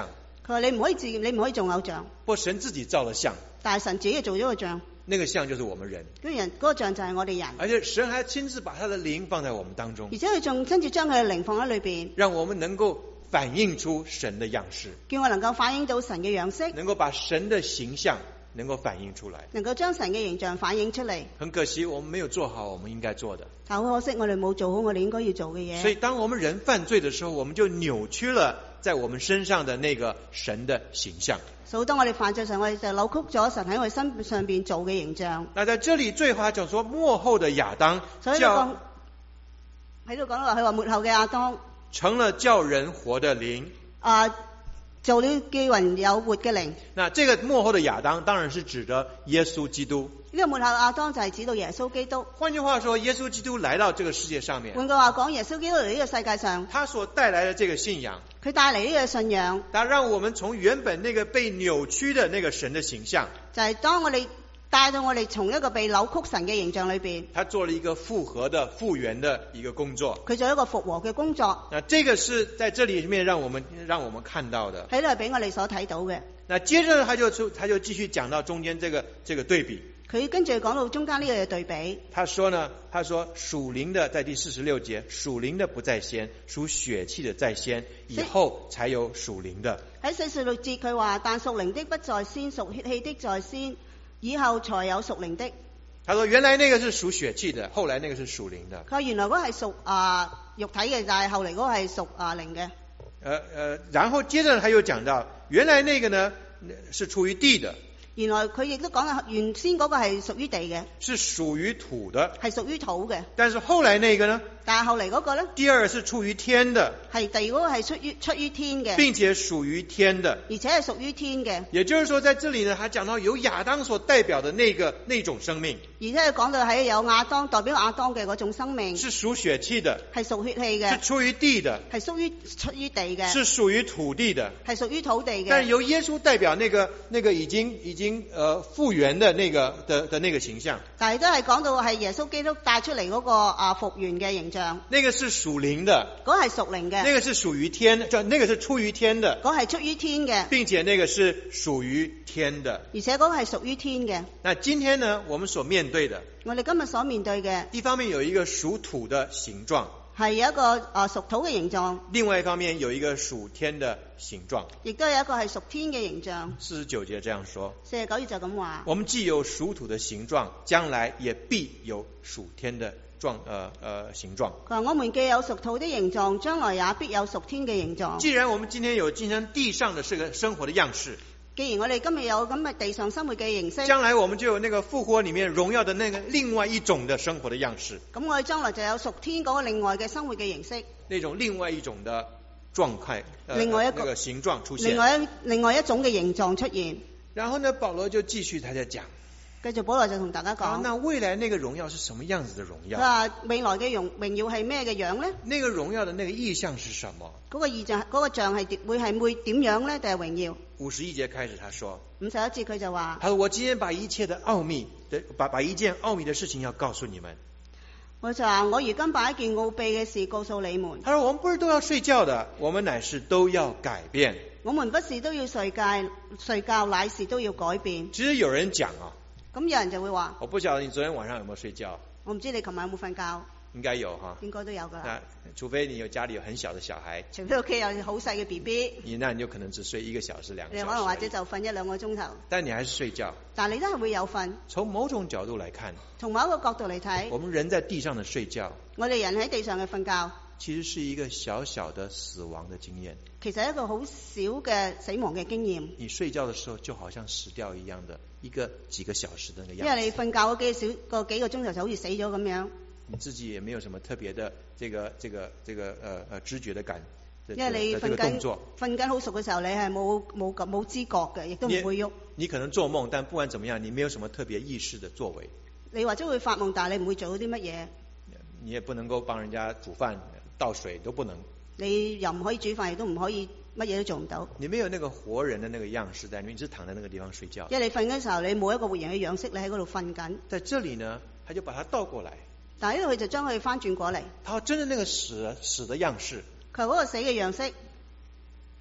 Speaker 2: 佢話你唔可以自你唔可以做偶像，
Speaker 1: 不過神自己造了像，
Speaker 2: 但係神自己做咗個像，
Speaker 1: 那個像就是我們人，
Speaker 2: 嗰人嗰個像就係我哋人，
Speaker 1: 而且神還親自把他的靈放在我們當中，
Speaker 2: 而且佢仲親自將佢嘅靈放喺裏邊，
Speaker 1: 讓我們能夠反映出神的樣式，
Speaker 2: 叫我能夠反映到神嘅樣式，
Speaker 1: 能夠把神的形象能夠反映出來，
Speaker 2: 能夠將神嘅形象反映出嚟。
Speaker 1: 很可惜我們沒有做好我們應該做的，
Speaker 2: 但好可惜我哋冇做好我哋應該要做嘅嘢。
Speaker 1: 所以當我們人犯罪的時候，我們就扭曲了在我們身上的那個神的形象。
Speaker 2: 所以當我哋犯罪上，我哋就扭曲咗神喺我哋身上邊做嘅形象。
Speaker 1: 那在這裏最後講說末後的亞當，
Speaker 2: 所以講喺度講到話，佢話末後嘅亞當
Speaker 1: 成了叫人活的靈，
Speaker 2: 啊，做了叫人有活嘅靈。
Speaker 1: 那這個末後的亞當當然是指的耶穌基督。
Speaker 2: 呢個末後亞當就係指到耶穌基督。
Speaker 1: 換句話說，耶穌基督來到這個世界上面，
Speaker 2: 換句話講，耶穌基督嚟呢個世界上，
Speaker 1: 他所帶來的這個信仰，
Speaker 2: 佢帶嚟呢個信仰，
Speaker 1: 他讓我們從原本那個被扭曲的那個神的形象，
Speaker 2: 就係當我哋帶到我哋從一個被扭曲神嘅形象裏邊，
Speaker 1: 他做了一個復合的復原的一個工作。
Speaker 2: 佢做一個復和嘅工作。
Speaker 1: 那這個是在這裏面讓我們讓我們看到的，
Speaker 2: 喺度係俾我哋所睇到嘅。
Speaker 1: 那接着他就他就繼續講到中間這個這個對比。
Speaker 2: 佢跟住講到中間呢個嘅對比，
Speaker 1: 他說呢，他說屬靈的在第四十六節，屬靈的不在先，屬血氣的在先，以後才有屬靈的。
Speaker 2: 喺四十六節佢話，但屬靈的不在先，屬血氣的在先，以後才有屬靈的。
Speaker 1: 他說原來那個是屬血氣的，後來那個是屬靈的。
Speaker 2: 佢話原來嗰係屬啊肉體嘅，但係後嚟嗰係屬啊靈嘅。
Speaker 1: 呃呃，然後接着他又講到，原來那個呢是出於地的。
Speaker 2: 原來佢亦都講啦，原先嗰個係屬於地嘅，
Speaker 1: 是屬於土的，
Speaker 2: 係屬於土嘅。
Speaker 1: 但是後來那個呢？
Speaker 2: 但係後嚟嗰個呢？
Speaker 1: 第二是出於天的，
Speaker 2: 係第二嗰個係出於出於天嘅，
Speaker 1: 並且屬於天的，
Speaker 2: 而且係屬於天嘅。
Speaker 1: 也就是說，在這裡呢，他講到由亞當所代表的那個那種生命，
Speaker 2: 而且佢講到係有亞當代表亞當嘅嗰種生命，
Speaker 1: 是屬血氣的，
Speaker 2: 係屬血氣嘅，
Speaker 1: 是出於地的，
Speaker 2: 係屬於出於地嘅，
Speaker 1: 是屬於土地的，
Speaker 2: 係屬於土地嘅。
Speaker 1: 但是由耶穌代表那個那個已經已經呃復原的那個的的那個形象，
Speaker 2: 但係都係講到係耶穌基督帶出嚟嗰個啊復原嘅形象，
Speaker 1: 那個是屬靈的，
Speaker 2: 嗰係屬靈嘅，
Speaker 1: 那個是屬於天，就那個是出於天的，
Speaker 2: 嗰係出於天嘅，
Speaker 1: 並且那個是屬於天的，
Speaker 2: 而且嗰個係屬於天嘅。
Speaker 1: 那今天呢，我們所面對的，
Speaker 2: 我哋今日所面對嘅，
Speaker 1: 一方面有一個屬土的形狀，
Speaker 2: 係有一個啊屬土嘅形狀；
Speaker 1: 另外一方面有一個屬天的形狀，
Speaker 2: 亦都有一個係屬天嘅形象。
Speaker 1: 四十九節這樣說，
Speaker 2: 四十九節就咁話：
Speaker 1: 我們既有屬土的形狀，將來也必有屬天的狀，呃呃形狀。
Speaker 2: 佢話：我們既有屬土的形狀，將來也必有屬天嘅形狀。
Speaker 1: 既然我們今天有今天地上的這個生活的樣式，
Speaker 2: 既然我哋今日有咁嘅地上生活嘅形式，
Speaker 1: 將來我們就有那個復活裡面榮耀的那個另外一種的生活的樣式。
Speaker 2: 咁我哋將來就有屬天嗰個另外嘅生活嘅形式，
Speaker 1: 那種另外一種的狀態，呃、
Speaker 2: 另外一個、
Speaker 1: 那個形狀出現。
Speaker 2: 另外一另外一種嘅形狀出現。
Speaker 1: 然後呢，保羅就繼續他在講。
Speaker 2: 繼續保羅就同大家講、
Speaker 1: 啊，那未來那個榮耀是什麼樣子的榮耀？
Speaker 2: 佢話未來嘅榮榮耀係咩嘅樣呢？
Speaker 1: 那個榮耀的那個意象是什麼？
Speaker 2: 嗰個意象，嗰個像係會係會點樣呢？定係榮耀？
Speaker 1: 五十一節開始，他說：
Speaker 2: 五十一節佢就話：
Speaker 1: 他說我今天把一切的奧秘的，把把一件奧秘的事情要告訴你們。
Speaker 2: 我就話我如今把一件奧秘嘅事告訴你們。
Speaker 1: 他說我們不是都要睡覺的，我們乃是都要改變。
Speaker 2: 我們不是都要睡覺，睡覺乃是都要改變。
Speaker 1: 其實有人講啊。
Speaker 2: 咁有人就會話：
Speaker 1: 我不曉得你昨天晚上有沒有睡覺？
Speaker 2: 我唔知你琴晚有冇瞓覺？
Speaker 1: 應該有哈，
Speaker 2: 應該都有噶啦。
Speaker 1: 除非你有家裏有很小的小孩，
Speaker 2: 除非屋企有好細嘅 B B，
Speaker 1: 你那你就可能只睡一個小時、兩個小時。
Speaker 2: 你可能或者就瞓一兩個鐘頭。
Speaker 1: 但你還是睡覺。
Speaker 2: 但你都係會有瞓。
Speaker 1: 從某種角度來看，
Speaker 2: 從某一個角度嚟睇，
Speaker 1: 我們人在地上的睡覺，
Speaker 2: 我哋人喺地上嘅瞓覺，
Speaker 1: 其實是一個小小的死亡的經驗。
Speaker 2: 其實係一個好小嘅死亡嘅經驗。
Speaker 1: 你睡覺的時候就好像死掉一樣的，一個幾個小時的那個樣子。
Speaker 2: 因為你瞓覺嗰幾小個幾個鐘頭就好似死咗咁樣。
Speaker 1: 你自己也沒有什麼特別的這個這個這個呃呃知覺的感。
Speaker 2: 因為你瞓緊瞓緊好熟嘅時候，你係冇冇冇知覺嘅，亦都唔會喐。
Speaker 1: 你可能做夢，但不管怎麼樣，你沒有什麼特別意識的作為。
Speaker 2: 你或者會發夢，但係你唔會做到啲乜嘢。
Speaker 1: 你也不能夠幫人家煮飯、倒水，都不能。
Speaker 2: 你又唔可以煮飯，亦都唔可以乜嘢都做唔到。
Speaker 1: 你沒有那個活人的那個樣式在，你只躺在那個地方睡覺。
Speaker 2: 因為你瞓緊時候，你冇一個活人嘅樣式，你喺嗰度瞓緊。
Speaker 1: 在這裡呢，他就把它倒過來。
Speaker 2: 但係呢度佢就將佢翻轉過嚟。
Speaker 1: 他真的那個死死的樣式，
Speaker 2: 佢嗰個死嘅樣式，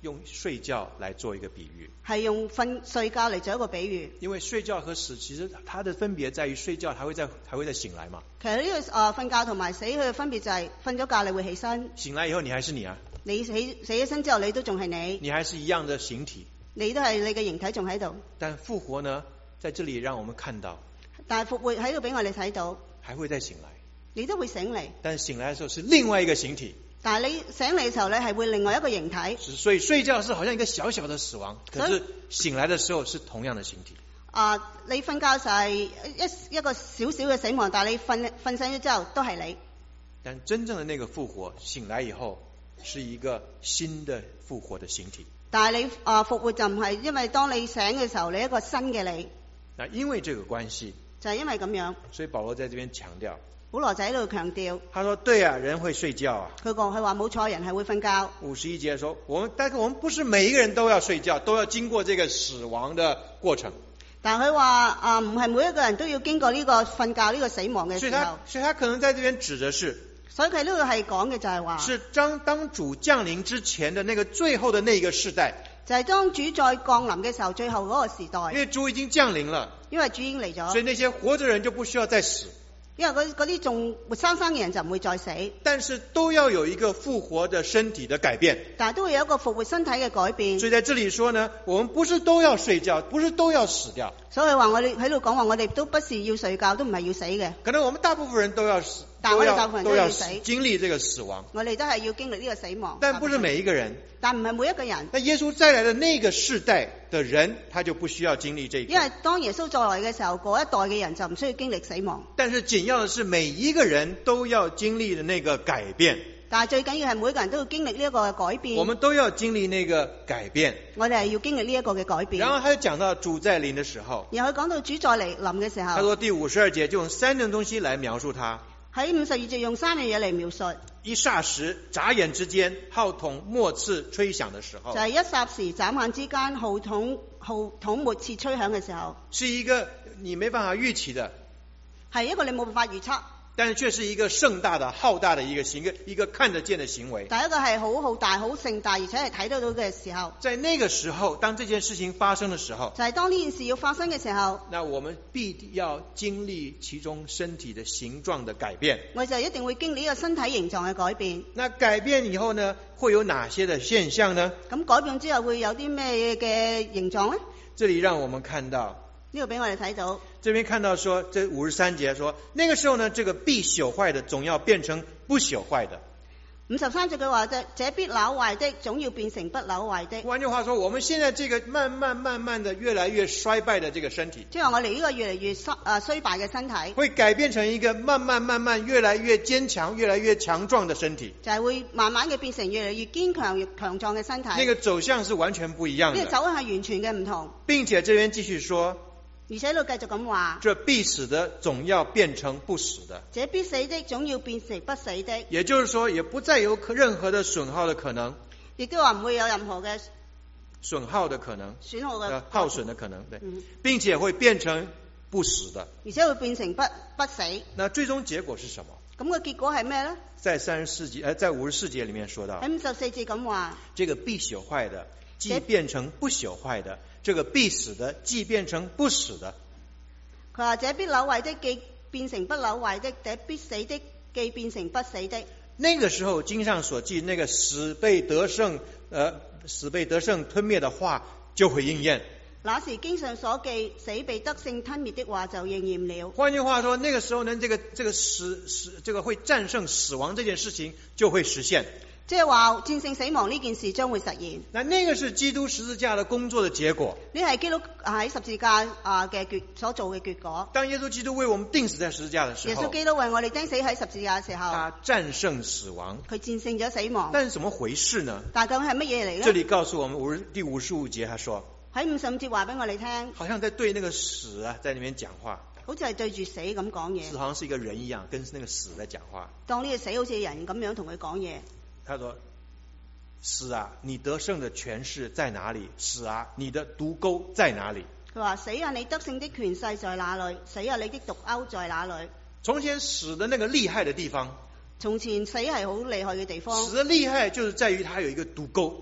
Speaker 1: 用睡覺來做一個比喻，
Speaker 2: 係用瞓睡覺嚟做一個比喻。
Speaker 1: 因為睡覺和死其實它的分別在於睡覺還會再還會再醒來嘛。
Speaker 2: 其實呢、這個誒瞓、呃、覺同埋死佢嘅分別就係瞓咗覺你會起身，
Speaker 1: 醒來以後你還是你啊，
Speaker 2: 你起死咗身之後你都仲係你，
Speaker 1: 你還是一樣的形體，
Speaker 2: 你都係你嘅形體仲喺度。
Speaker 1: 但復活呢，在這裡讓我們看到，
Speaker 2: 但係復活喺度俾我哋睇到，
Speaker 1: 還會再醒來，
Speaker 2: 你都會醒嚟，
Speaker 1: 但醒來的時候是另外一個形體。
Speaker 2: 但係你醒嚟嘅時候咧係會另外一個形體。
Speaker 1: 所以睡覺是好像一個小小的死亡，可是醒來的時候是同樣的形體。
Speaker 2: 啊、呃，你瞓覺就係一一個小小嘅死亡，但係你瞓瞓醒咗之後都係你。
Speaker 1: 但真正的那個復活，醒來以後是一個新的復活的形體。
Speaker 2: 但係你啊、呃、復活就唔係，因為當你醒嘅時候，你一個新嘅你。
Speaker 1: 那因為這個關係，
Speaker 2: 就係因為咁樣，
Speaker 1: 所以保羅在這邊強調。
Speaker 2: 保羅仔喺度強調，
Speaker 1: 他說：對啊，人會睡覺啊。
Speaker 2: 佢講佢話冇錯，人係會瞓覺。
Speaker 1: 五十一節說，我們但係我們不是每一個人都要睡覺，都要經過這個死亡的過程。
Speaker 2: 但係佢話啊，唔係每一個人都要經過呢個瞓覺呢個死亡嘅時候。
Speaker 1: 所以他所以他可能在這邊指的是，
Speaker 2: 所以佢呢個係講嘅就係話，
Speaker 1: 是當當主降臨之前的那個最後的那個世代。
Speaker 2: 就係當主在降臨嘅時候，最後嗰個時代。
Speaker 1: 因為主已經降臨了，
Speaker 2: 因為主已經嚟咗，
Speaker 1: 所以那些活着人就不需要再死。
Speaker 2: 因為嗰啲仲活生生嘅人就唔會再死，
Speaker 1: 但是都要有一個復活的身體的改變，
Speaker 2: 但係都會有一個復活身體嘅改變。
Speaker 1: 所以在這裡說呢，我們不是都要睡覺，不是都要死掉。
Speaker 2: 所以話我哋喺度講話，我哋都不是要睡覺，都唔係要死嘅。
Speaker 1: 可能我們大部分人都要死，
Speaker 2: 但係我哋大部分人都要死，
Speaker 1: 經歷這個死亡。
Speaker 2: 我哋都係要經歷呢個死亡，
Speaker 1: 但不是每一個人，
Speaker 2: 但唔係每一個人。
Speaker 1: 那耶穌再來的那個世代的人，他就不需要經歷這個。
Speaker 2: 因為當耶穌再來嘅時候，嗰一代嘅人就唔需要經歷死亡。
Speaker 1: 但是緊要的是每一個人都要經歷的那個改變。
Speaker 2: 但係最緊要係每個人都要經歷呢一個改變。
Speaker 1: 我們都要經歷那個改變。
Speaker 2: 我哋係要經歷呢一個嘅改變。
Speaker 1: 然後他就講到主再臨的時候，
Speaker 2: 然後佢講到主再嚟臨嘅時候，
Speaker 1: 他說第五十二節就用三樣東西來描述他。
Speaker 2: 喺五十二節用三樣嘢嚟描述。
Speaker 1: 一霎時，眨眼之間，號筒末次吹響的時候，
Speaker 2: 就係一霎時，眨眼之間，號筒號筒末次吹響嘅時候，
Speaker 1: 是一個你沒辦法預期的，
Speaker 2: 係一個你冇辦法預測，
Speaker 1: 但是卻是一個盛大的、浩大的一個行一個一個看得見的行為。
Speaker 2: 第一個係好浩大、好盛大，而且係睇得到嘅時候。
Speaker 1: 在那個時候，當這件事情發生的時候，
Speaker 2: 就係當呢件事要發生嘅時候，
Speaker 1: 那我們必要經歷其中身體的形狀的改變。
Speaker 2: 我就一定會經歷呢個身體形狀嘅改變。
Speaker 1: 那改變以後呢，會有哪些的現象呢？
Speaker 2: 咁改變之後會有啲咩嘅形狀呢？
Speaker 1: 這裡讓我們看到。
Speaker 2: 呢個俾我哋睇到，
Speaker 1: 這邊看到說，這五十三節說，那個時候呢，這個必朽壞的總要變成不朽壞的。
Speaker 2: 五十三節佢話，這這必朽壞的總要變成不朽壞的。
Speaker 1: 換句話說，我們現在這個慢慢慢慢的越來越衰敗的這個身體，
Speaker 2: 即係我哋呢個越嚟越衰啊衰敗嘅身體，
Speaker 1: 會改變成一個慢慢慢慢越來越堅強、越來越強壯的身體，
Speaker 2: 就係會慢慢嘅變成越嚟越堅強、越強壯嘅身體。
Speaker 1: 那個走向是完全不一樣的。
Speaker 2: 呢個走向係完全嘅唔同，
Speaker 1: 並且這邊繼續說。
Speaker 2: 而且喺度繼續咁話，
Speaker 1: 這必死的總要變成不死的，
Speaker 2: 這必死的總要變成不死的。
Speaker 1: 也就是說，也不再有任何的損耗的可能，
Speaker 2: 亦都話唔會有任何嘅
Speaker 1: 損耗的可能，
Speaker 2: 損耗嘅、呃、
Speaker 1: 耗損的可能，對、
Speaker 2: 嗯，
Speaker 1: 並且會變成不死的，
Speaker 2: 而且會變成不不死。
Speaker 1: 那最終結果是什麼？
Speaker 2: 咁個結果係咩呢？
Speaker 1: 在三十四節，誒，在五十四節裏面說到，
Speaker 2: 喺五十四節咁話，
Speaker 1: 這個必朽壞的，既變成不朽壞的；這個必死的，既變成不死的。
Speaker 2: 佢話：這必朽壞的，既變成不朽壞的；這必死的，既變成不死的。
Speaker 1: 那個時候經上所記那個死被得勝，呃，死被得勝吞滅的話就會應驗。
Speaker 2: 那時經上所記死被得勝吞滅的話就應驗了。
Speaker 1: 換句話說，那個時候呢，這個這個死死這個會戰勝死亡這件事情就會實現。
Speaker 2: 即係話戰勝死亡呢件事將會實現。
Speaker 1: 那那個是基督十字架的工作的結果。
Speaker 2: 呢係基督喺十字架啊嘅結所做嘅結果。
Speaker 1: 當耶穌基督為我們釘死在十字架的時候，
Speaker 2: 耶穌基督為我哋釘死喺十字架嘅時候，
Speaker 1: 他戰勝死亡。
Speaker 2: 佢戰勝咗死亡。
Speaker 1: 但是怎麼回事呢？
Speaker 2: 但究竟係乜嘢嚟呢？
Speaker 1: 這裡告訴我們五第五十五節，他說
Speaker 2: 喺五十五節話俾我哋聽，
Speaker 1: 好像在對那個死啊，在那邊講話，
Speaker 2: 好似係對住死咁講嘢。
Speaker 1: 死好像是一個人一樣，跟那個死在講話。
Speaker 2: 當呢個死好似人咁樣同佢講嘢。
Speaker 1: 他說。死啊，你得勝的權勢在哪裡？死啊，你的毒鈎在哪裡？
Speaker 2: 佢話：死啊，你得勝的權勢在哪裡？死啊，你的毒鈎在哪裡？
Speaker 1: 從前死的那個厲害的地方，
Speaker 2: 從前死係好厲害嘅地方。
Speaker 1: 死的厲害就是在於它有一個毒鈎，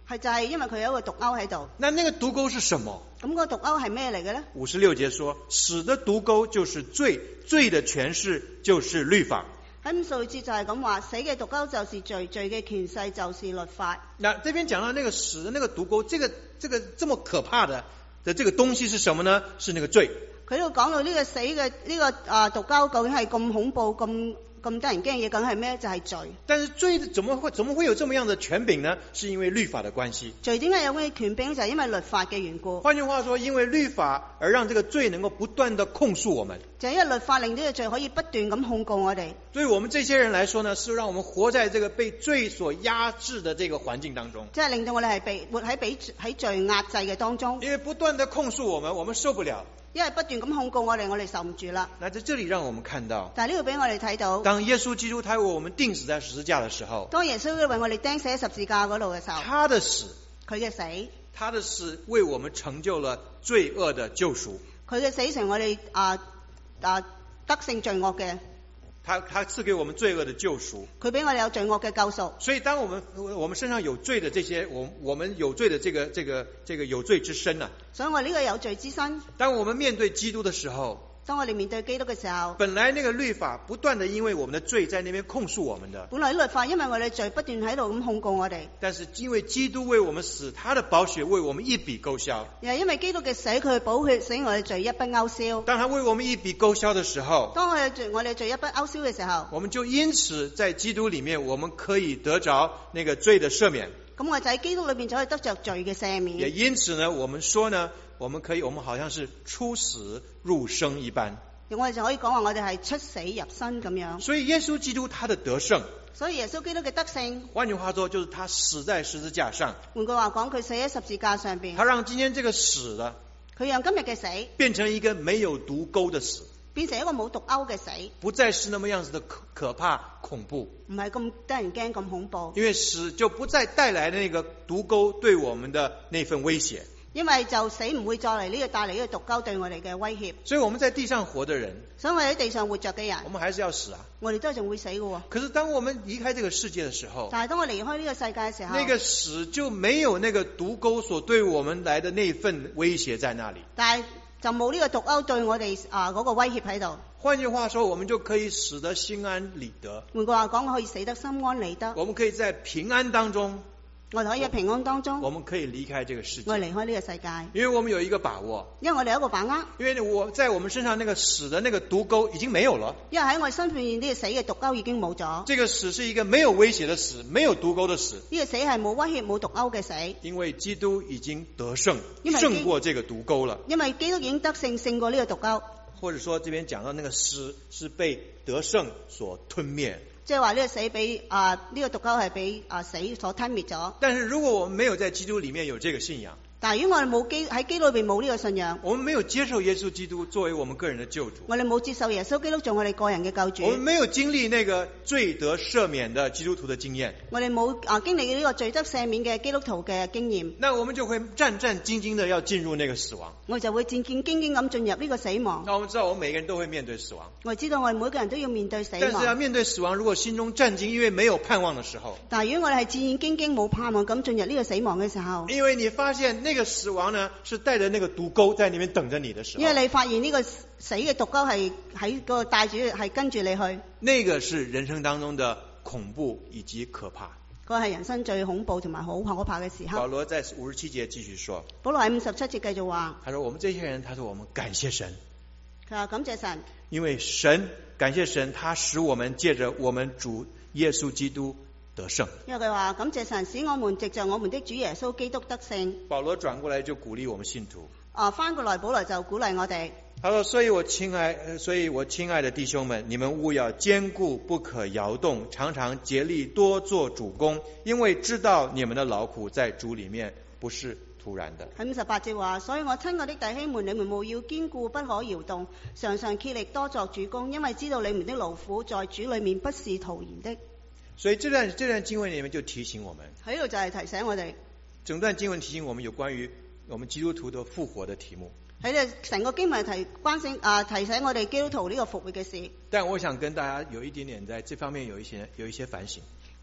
Speaker 2: 係就係因為佢有一個毒鈎喺度。
Speaker 1: 那那個毒鈎是什麼？
Speaker 2: 咁個毒鈎係咩嚟嘅呢？
Speaker 1: 五十六節說，死的毒鈎就是罪，罪的權勢就是律法。
Speaker 2: 喺五十六節就係咁話，死嘅毒鈎就是罪，罪嘅權勢就是律法。
Speaker 1: 那這邊講到那個死的那個毒鈎，這個這個這麼可怕的的這個東西是什麼呢？是那個罪。
Speaker 2: 佢都講到呢個死嘅呢、這個啊毒鈎究竟係咁恐怖咁咁得人驚嘅嘢，梗係咩？就係、是、罪。
Speaker 1: 但是罪怎麼會怎麼會有這麼樣的權柄呢？是因為律法的關係。
Speaker 2: 罪點解有咁嘅權柄？就係、是、因為律法嘅緣故。
Speaker 1: 換句話說，因為律法而讓這個罪能夠不斷地控訴我們。
Speaker 2: 就係、是、因為律法令呢個罪可以不斷咁控告我哋。
Speaker 1: 對我們這些人來說呢，是讓我們活在這個被罪所壓制的這個環境當中。
Speaker 2: 即係令到我哋係被活喺被喺罪壓制嘅當中。
Speaker 1: 因為不斷地控訴我們，我們受不了。
Speaker 2: 因為不斷咁控告我哋，我哋受唔住啦。
Speaker 1: 那在這裡讓我們看到，
Speaker 2: 但係呢度俾我哋睇到，
Speaker 1: 當耶穌基督他為我們釘死在十字架的時候，
Speaker 2: 當耶穌為我哋釘死喺十字架嗰度嘅時候，
Speaker 1: 他的死，
Speaker 2: 佢嘅死，
Speaker 1: 他的死為我們成就了罪惡的救贖。
Speaker 2: 佢嘅死成我哋啊啊得勝罪惡嘅。
Speaker 1: 他他賜給我們罪惡的救贖，
Speaker 2: 佢俾我哋有罪惡嘅救贖。
Speaker 1: 所以當我們我們身上有罪的這些，我我們有罪的這個這個這個有罪之身啊，
Speaker 2: 所以我呢個有罪之身。
Speaker 1: 當我們面對基督的時候，
Speaker 2: 當我哋面對基督嘅時候，
Speaker 1: 本來那個律法不斷的因為我們的罪在那邊控訴我們的，
Speaker 2: 本來律法因為我哋罪不斷喺度咁控告我哋，
Speaker 1: 但是因為基督為我們死，他的寶血為我們一筆勾銷。
Speaker 2: 又係因為基督嘅死，佢嘅寶血使我哋罪一筆勾銷。
Speaker 1: 當他為我們一筆勾銷的時候，
Speaker 2: 當我哋罪我哋罪一筆勾銷嘅時候，
Speaker 1: 我們就因此在基督裡面，我們可以得着那個罪的赦免。
Speaker 2: 咁我就喺基督裏邊就可以得着罪嘅赦免。
Speaker 1: 也因此呢，我們說呢，我們可以，我們好像是出死入生一般。
Speaker 2: 我哋就可以講話，我哋係出死入生咁樣。
Speaker 1: 所以耶穌基督他的得勝，
Speaker 2: 所以耶穌基督嘅得勝，
Speaker 1: 換句話說，就是他死在十字架上。
Speaker 2: 換句話講，佢死喺十字架上邊。
Speaker 1: 他讓今天這個死的，
Speaker 2: 佢讓今日嘅死
Speaker 1: 變成一個沒有毒鈎的死，
Speaker 2: 變成一個冇毒鈎嘅死，
Speaker 1: 不再是那麼樣子的可可怕恐怖，
Speaker 2: 唔係咁得人驚咁恐怖。
Speaker 1: 因為死就不再帶來那個毒鈎對我們的那份威脅。
Speaker 2: 因為就死唔會再嚟呢個帶嚟呢個毒鈎對我哋嘅威脅。
Speaker 1: 所以我們在地上活的人，
Speaker 2: 所以我哋喺地上活着嘅人，
Speaker 1: 我們還是要死啊！
Speaker 2: 我哋都係仲會死嘅。
Speaker 1: 可是當我們離開這個世界的時候，
Speaker 2: 但係當我離開呢個世界嘅時候，
Speaker 1: 那個死就沒有那個毒鈎所對我們來的那份威脅在那裡。
Speaker 2: 但係就冇呢個毒鈎對我哋啊嗰個威脅喺度。
Speaker 1: 換句話說，我們就可以死得心安理得。
Speaker 2: 換句話講，我可以死得心安理得。
Speaker 1: 我們可以在平安當中，
Speaker 2: 我哋可以喺平安當中，
Speaker 1: 我們可以離開這個世界。
Speaker 2: 我離開呢個世界，
Speaker 1: 因為我們有一個把握，
Speaker 2: 因為我哋有一個把握，
Speaker 1: 因為我在我們身上那個死的那個毒鈎已經沒有了。
Speaker 2: 因為喺我身邊呢個死嘅毒鈎已經冇咗。
Speaker 1: 這個死是一個沒有威脅的死，沒有毒鈎的死。
Speaker 2: 呢個死係冇威脅冇毒鈎嘅死。
Speaker 1: 因為基督已經得勝，勝過這個毒鈎了。
Speaker 2: 因為基督已經得勝，勝過呢個毒鈎。
Speaker 1: 或者說，這邊講到那個死是被得勝所吞滅。
Speaker 2: 即係話呢個死俾啊呢個毒鈎係俾啊死所吞滅咗。
Speaker 1: 但是如果我們沒有在基督裡面有這個信仰，
Speaker 2: 但係如果我哋冇基喺基督裏邊冇呢個信仰，
Speaker 1: 我們沒有接受耶穌基督作為我們個人的救主，
Speaker 2: 我哋冇接受耶穌基督做我哋個人嘅救主，
Speaker 1: 我們沒有經歷那個罪得赦免的基督徒的經驗，
Speaker 2: 我哋冇啊經歷呢個罪得赦免嘅基督徒嘅經驗，
Speaker 1: 那我們就會戰戰兢兢的要進入那個死亡，
Speaker 2: 我就會戰戰兢兢咁進入呢個死亡。
Speaker 1: 那我們知道我們每個人都會面對死亡，
Speaker 2: 我知道我哋每個人都要面對死亡，
Speaker 1: 但是要面對死亡，如果心中戰兢，因為沒有盼望的時候，
Speaker 2: 但係如果我哋係戰戰兢兢冇盼望咁進入呢個死亡嘅時候，
Speaker 1: 因為你發現那個死亡呢是帶着那個毒鈎在那邊等着你的時候，
Speaker 2: 因為你發現呢個死嘅毒鈎係喺個帶住係跟住你去，
Speaker 1: 那個是人生當中的恐怖以及可怕，
Speaker 2: 嗰個係人生最恐怖同埋好可怕嘅時刻。
Speaker 1: 保羅在五十七節繼續說，
Speaker 2: 保羅喺五十七節繼續話，
Speaker 1: 他說我們這些人，他說我們感謝神，
Speaker 2: 佢話感謝神，
Speaker 1: 因為神感謝神，他使我們借着我們主耶穌基督得勝。
Speaker 2: 因為佢話感謝神，使我們藉着我們的主耶穌基督得勝。
Speaker 1: 保羅轉過來就鼓勵我們信徒，
Speaker 2: 啊，翻過來保羅就鼓勵我哋。
Speaker 1: 他說：所以我親愛，所以我親愛的弟兄們，你們務要堅固，不可搖動，常常竭力多做主工，因為知道你們的勞苦在主裡面不是突然的。
Speaker 2: 喺五十八節話，所以我親愛的弟兄們，你們務要堅固，不可搖動，常常竭力多作主工，因為知道你們的勞苦在主裡面不是徒然的。
Speaker 1: 所以這段這段經文裡面就提醒我們，
Speaker 2: 喺度就係提醒我哋，
Speaker 1: 整段經文提醒我們有關於我們基督徒的復活的題目。
Speaker 2: 喺度成個經文提關醒啊，提醒我哋基督徒呢個復活嘅事。
Speaker 1: 但我想跟大家有一點點在這方面有一些有一些反省。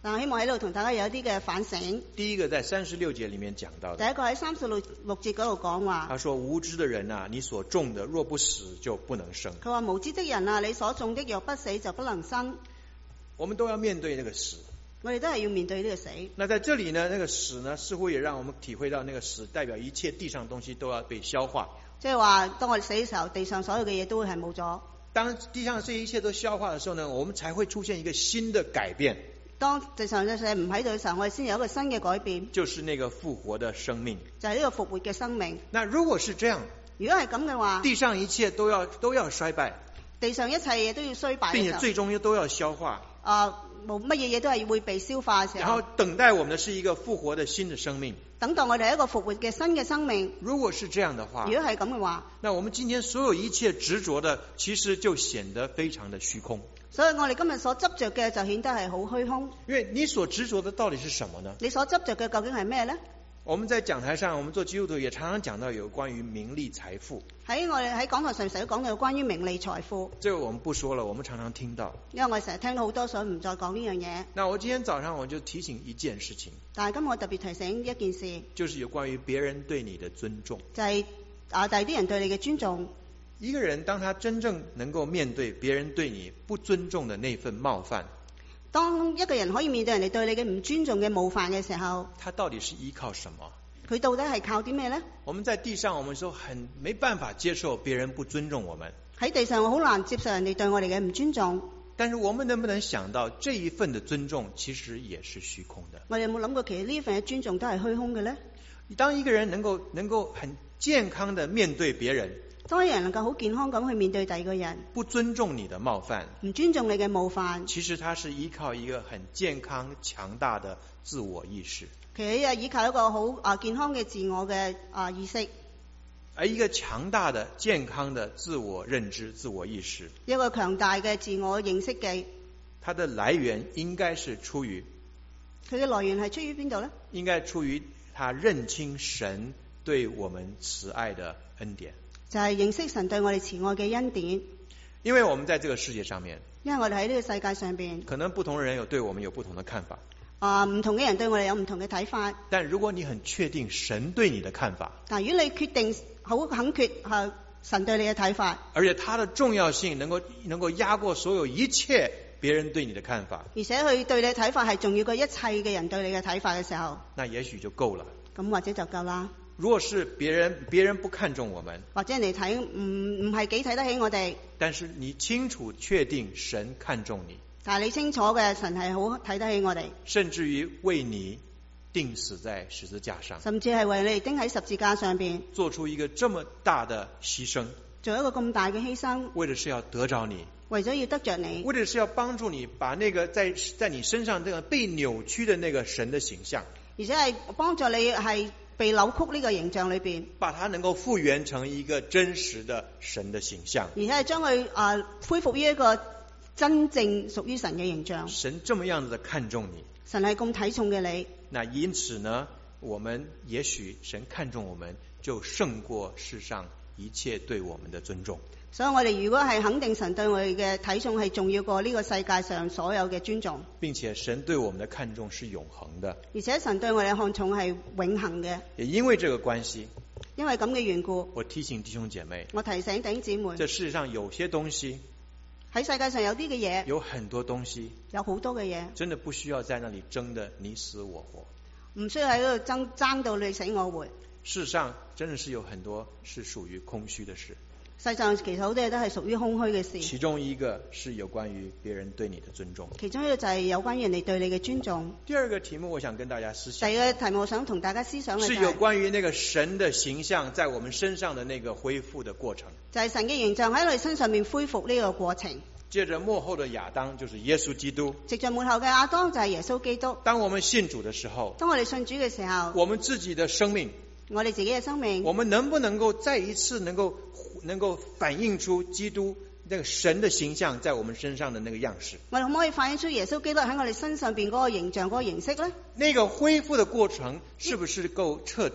Speaker 2: 但我希望喺度同大家有一啲嘅反省。
Speaker 1: 第一個在三十六節裡面講到的，
Speaker 2: 第一個喺三十六六節嗰度講話，
Speaker 1: 他說無知的人啊，你所種的若不死就不能生。
Speaker 2: 佢話無知的人啊，你所種的若不死就不能生。
Speaker 1: 我們都要面對那個死，
Speaker 2: 我哋都係要面對呢個死。
Speaker 1: 那在這裡呢，那個死呢，似乎也讓我們體會到那個死代表一切地上東西都要被消化。
Speaker 2: 即係話，當我哋死嘅時候，地上所有嘅嘢都會係冇咗。當
Speaker 1: 地上這一切都消化的時候呢，我們才會出現一個新的改變。
Speaker 2: 當地上嘅嘢唔喺度嘅時候，我哋先有一個新嘅改變，
Speaker 1: 就是那個復活的生命，
Speaker 2: 就係呢個復活嘅生命。
Speaker 1: 那如果是這樣，
Speaker 2: 如果係咁嘅話，
Speaker 1: 地上一切都要都要衰敗，
Speaker 2: 地上一切嘢都要衰敗，
Speaker 1: 並且最終都要消化。
Speaker 2: 啊，冇乜嘢嘢都係會被消化嘅時候。
Speaker 1: 然後等待我們的是一個復活的新的生命。
Speaker 2: 等待我哋一個復活嘅新嘅生命。
Speaker 1: 如果是這樣的話，
Speaker 2: 如果係咁嘅話，
Speaker 1: 那我們今天所有一切執着的，其實就顯得非常的虛空。
Speaker 2: 所以我哋今日所執着嘅就顯得係好虛空。
Speaker 1: 因為你所執着的到底是什麼呢？
Speaker 2: 你所執着嘅究竟係咩呢？
Speaker 1: 我們在講台上，我們做基督徒也常常講到有關於名利財富。
Speaker 2: 喺我哋喺講台上成日都講到有關於名利財富。
Speaker 1: 這個我們不說了，我們常常聽到。
Speaker 2: 因為我哋成日聽到好多，所以唔再講呢樣嘢。
Speaker 1: 那我今天早上我就提醒一件事情。
Speaker 2: 但係今日我特別提醒一件事，
Speaker 1: 就是有關於別人對你的尊重。
Speaker 2: 就係啊，第二啲人對你嘅尊重。
Speaker 1: 一個人當他真正能夠面對別人對你不尊重的那份冒犯，
Speaker 2: 當一個人可以面對人哋對你嘅唔尊重嘅冒犯嘅時候，
Speaker 1: 他到底是依靠什麼？
Speaker 2: 佢到底係靠啲咩呢？
Speaker 1: 我們在地上，我們說很沒辦法接受別人不尊重我們。
Speaker 2: 喺地上好難接受人哋對我哋嘅唔尊重。
Speaker 1: 但是我們能不能想到這一份的尊重其實也是虛空的？
Speaker 2: 我哋有冇諗過其實呢一份嘅尊重都係虛空嘅呢？
Speaker 1: 當一個人能夠能夠很健康的面對別人，
Speaker 2: 當一個人能夠好健康咁去面對第二個人，
Speaker 1: 不尊重你的冒犯，
Speaker 2: 唔尊重你嘅冒犯，
Speaker 1: 其實他是依靠一個很健康強大的自我意識。
Speaker 2: 其實係依靠一個好啊健康嘅自我嘅啊意識，
Speaker 1: 而一個強大的健康的自我認知、自我意識，
Speaker 2: 一個強大嘅自我認識嘅，
Speaker 1: 它的來源應該是出於，
Speaker 2: 佢嘅來源係出於邊度呢？
Speaker 1: 應該出於他認清神對我們慈愛的恩典，
Speaker 2: 就係認識神對我哋慈愛嘅恩典。
Speaker 1: 因為我們在這個世界上面，
Speaker 2: 因為我哋喺呢個世界上邊，
Speaker 1: 可能不同人有對我們有不同的看法。
Speaker 2: 啊，唔同嘅人對我哋有唔同嘅睇法。
Speaker 1: 但如果你很確定神對你的看法，
Speaker 2: 但如果你決定好肯決係神對你嘅睇法，
Speaker 1: 而且它的重要性能夠能夠壓過所有一切別人對你的看法，
Speaker 2: 而且佢對你嘅睇法係重要過一切嘅人對你嘅睇法嘅時候，
Speaker 1: 那也許就夠了。
Speaker 2: 咁或者就夠啦。
Speaker 1: 如果是別人別人不看重我們，
Speaker 2: 或者人哋睇唔唔係幾睇得起我哋，
Speaker 1: 但是你清楚確定神看重你，
Speaker 2: 但係你清楚嘅神係好睇得起我哋，
Speaker 1: 甚至於為你釘死在十字架上，
Speaker 2: 甚至係為你釘喺十字架上邊，
Speaker 1: 做出一個這麼大的犧牲，
Speaker 2: 做一個咁大嘅犧牲，
Speaker 1: 為的是要得着你，
Speaker 2: 為咗要得着你，
Speaker 1: 為的是要幫助你把那個在在你身上這個被扭曲的那個神的形象，
Speaker 2: 而且係幫助你係被扭曲呢個形象裏邊，
Speaker 1: 把它能夠復原成一個真實的神的形象，
Speaker 2: 而且係將佢啊恢復於一個真正屬於神嘅形象。
Speaker 1: 神這麼樣子的看重你，
Speaker 2: 神係咁睇重嘅你，
Speaker 1: 那因此呢，我們也許神看重我們，就勝過世上一切對我們的尊重。
Speaker 2: 所以我哋如果係肯定神對我哋嘅睇重係重要過呢個世界上所有嘅尊重，
Speaker 1: 並且神對我們的看重是永恆的，
Speaker 2: 而且神對我哋嘅看重係永恆嘅。
Speaker 1: 也因為這個關係，
Speaker 2: 因為咁嘅緣故，
Speaker 1: 我提醒弟兄姐妹，
Speaker 2: 我提醒弟兄姊妹，
Speaker 1: 這世界上有些東西，
Speaker 2: 喺世界上有啲嘅嘢，
Speaker 1: 有很多東西，
Speaker 2: 有好多嘅嘢，真
Speaker 1: 的不需要在那裡爭得你死我活，
Speaker 2: 唔需要喺嗰度爭爭到你死我活。
Speaker 1: 世上真的是有很多是屬於空虛的事，
Speaker 2: 世上其實好多嘢都係屬於空虛嘅事。
Speaker 1: 其中一個是有關於別人對你的尊重，
Speaker 2: 其中一個就係有關於人哋對你嘅尊重。
Speaker 1: 第二個題目我想跟大家思想，
Speaker 2: 第二個題目我想同大家思想嘅、就是、
Speaker 1: 是有關於那個神的形象在我們身上的那個恢復的過程，
Speaker 2: 就係、是、神嘅形象喺我哋身上面恢復呢個過程。
Speaker 1: 借着末後的亞當就是耶穌基督，
Speaker 2: 藉着末後嘅亞當就係耶穌基督。
Speaker 1: 當我們信主的時候，
Speaker 2: 當我哋信主嘅時候，
Speaker 1: 我們自己的生命，
Speaker 2: 我哋自己嘅生命，
Speaker 1: 我們能不能夠再一次能夠能夠反映出基督那個神的形象在我們身上的那個樣式？
Speaker 2: 我哋可唔可以反映出耶穌基督喺我哋身上邊嗰個形象、嗰個形式呢？
Speaker 1: 那個恢復的過程是不是夠徹底？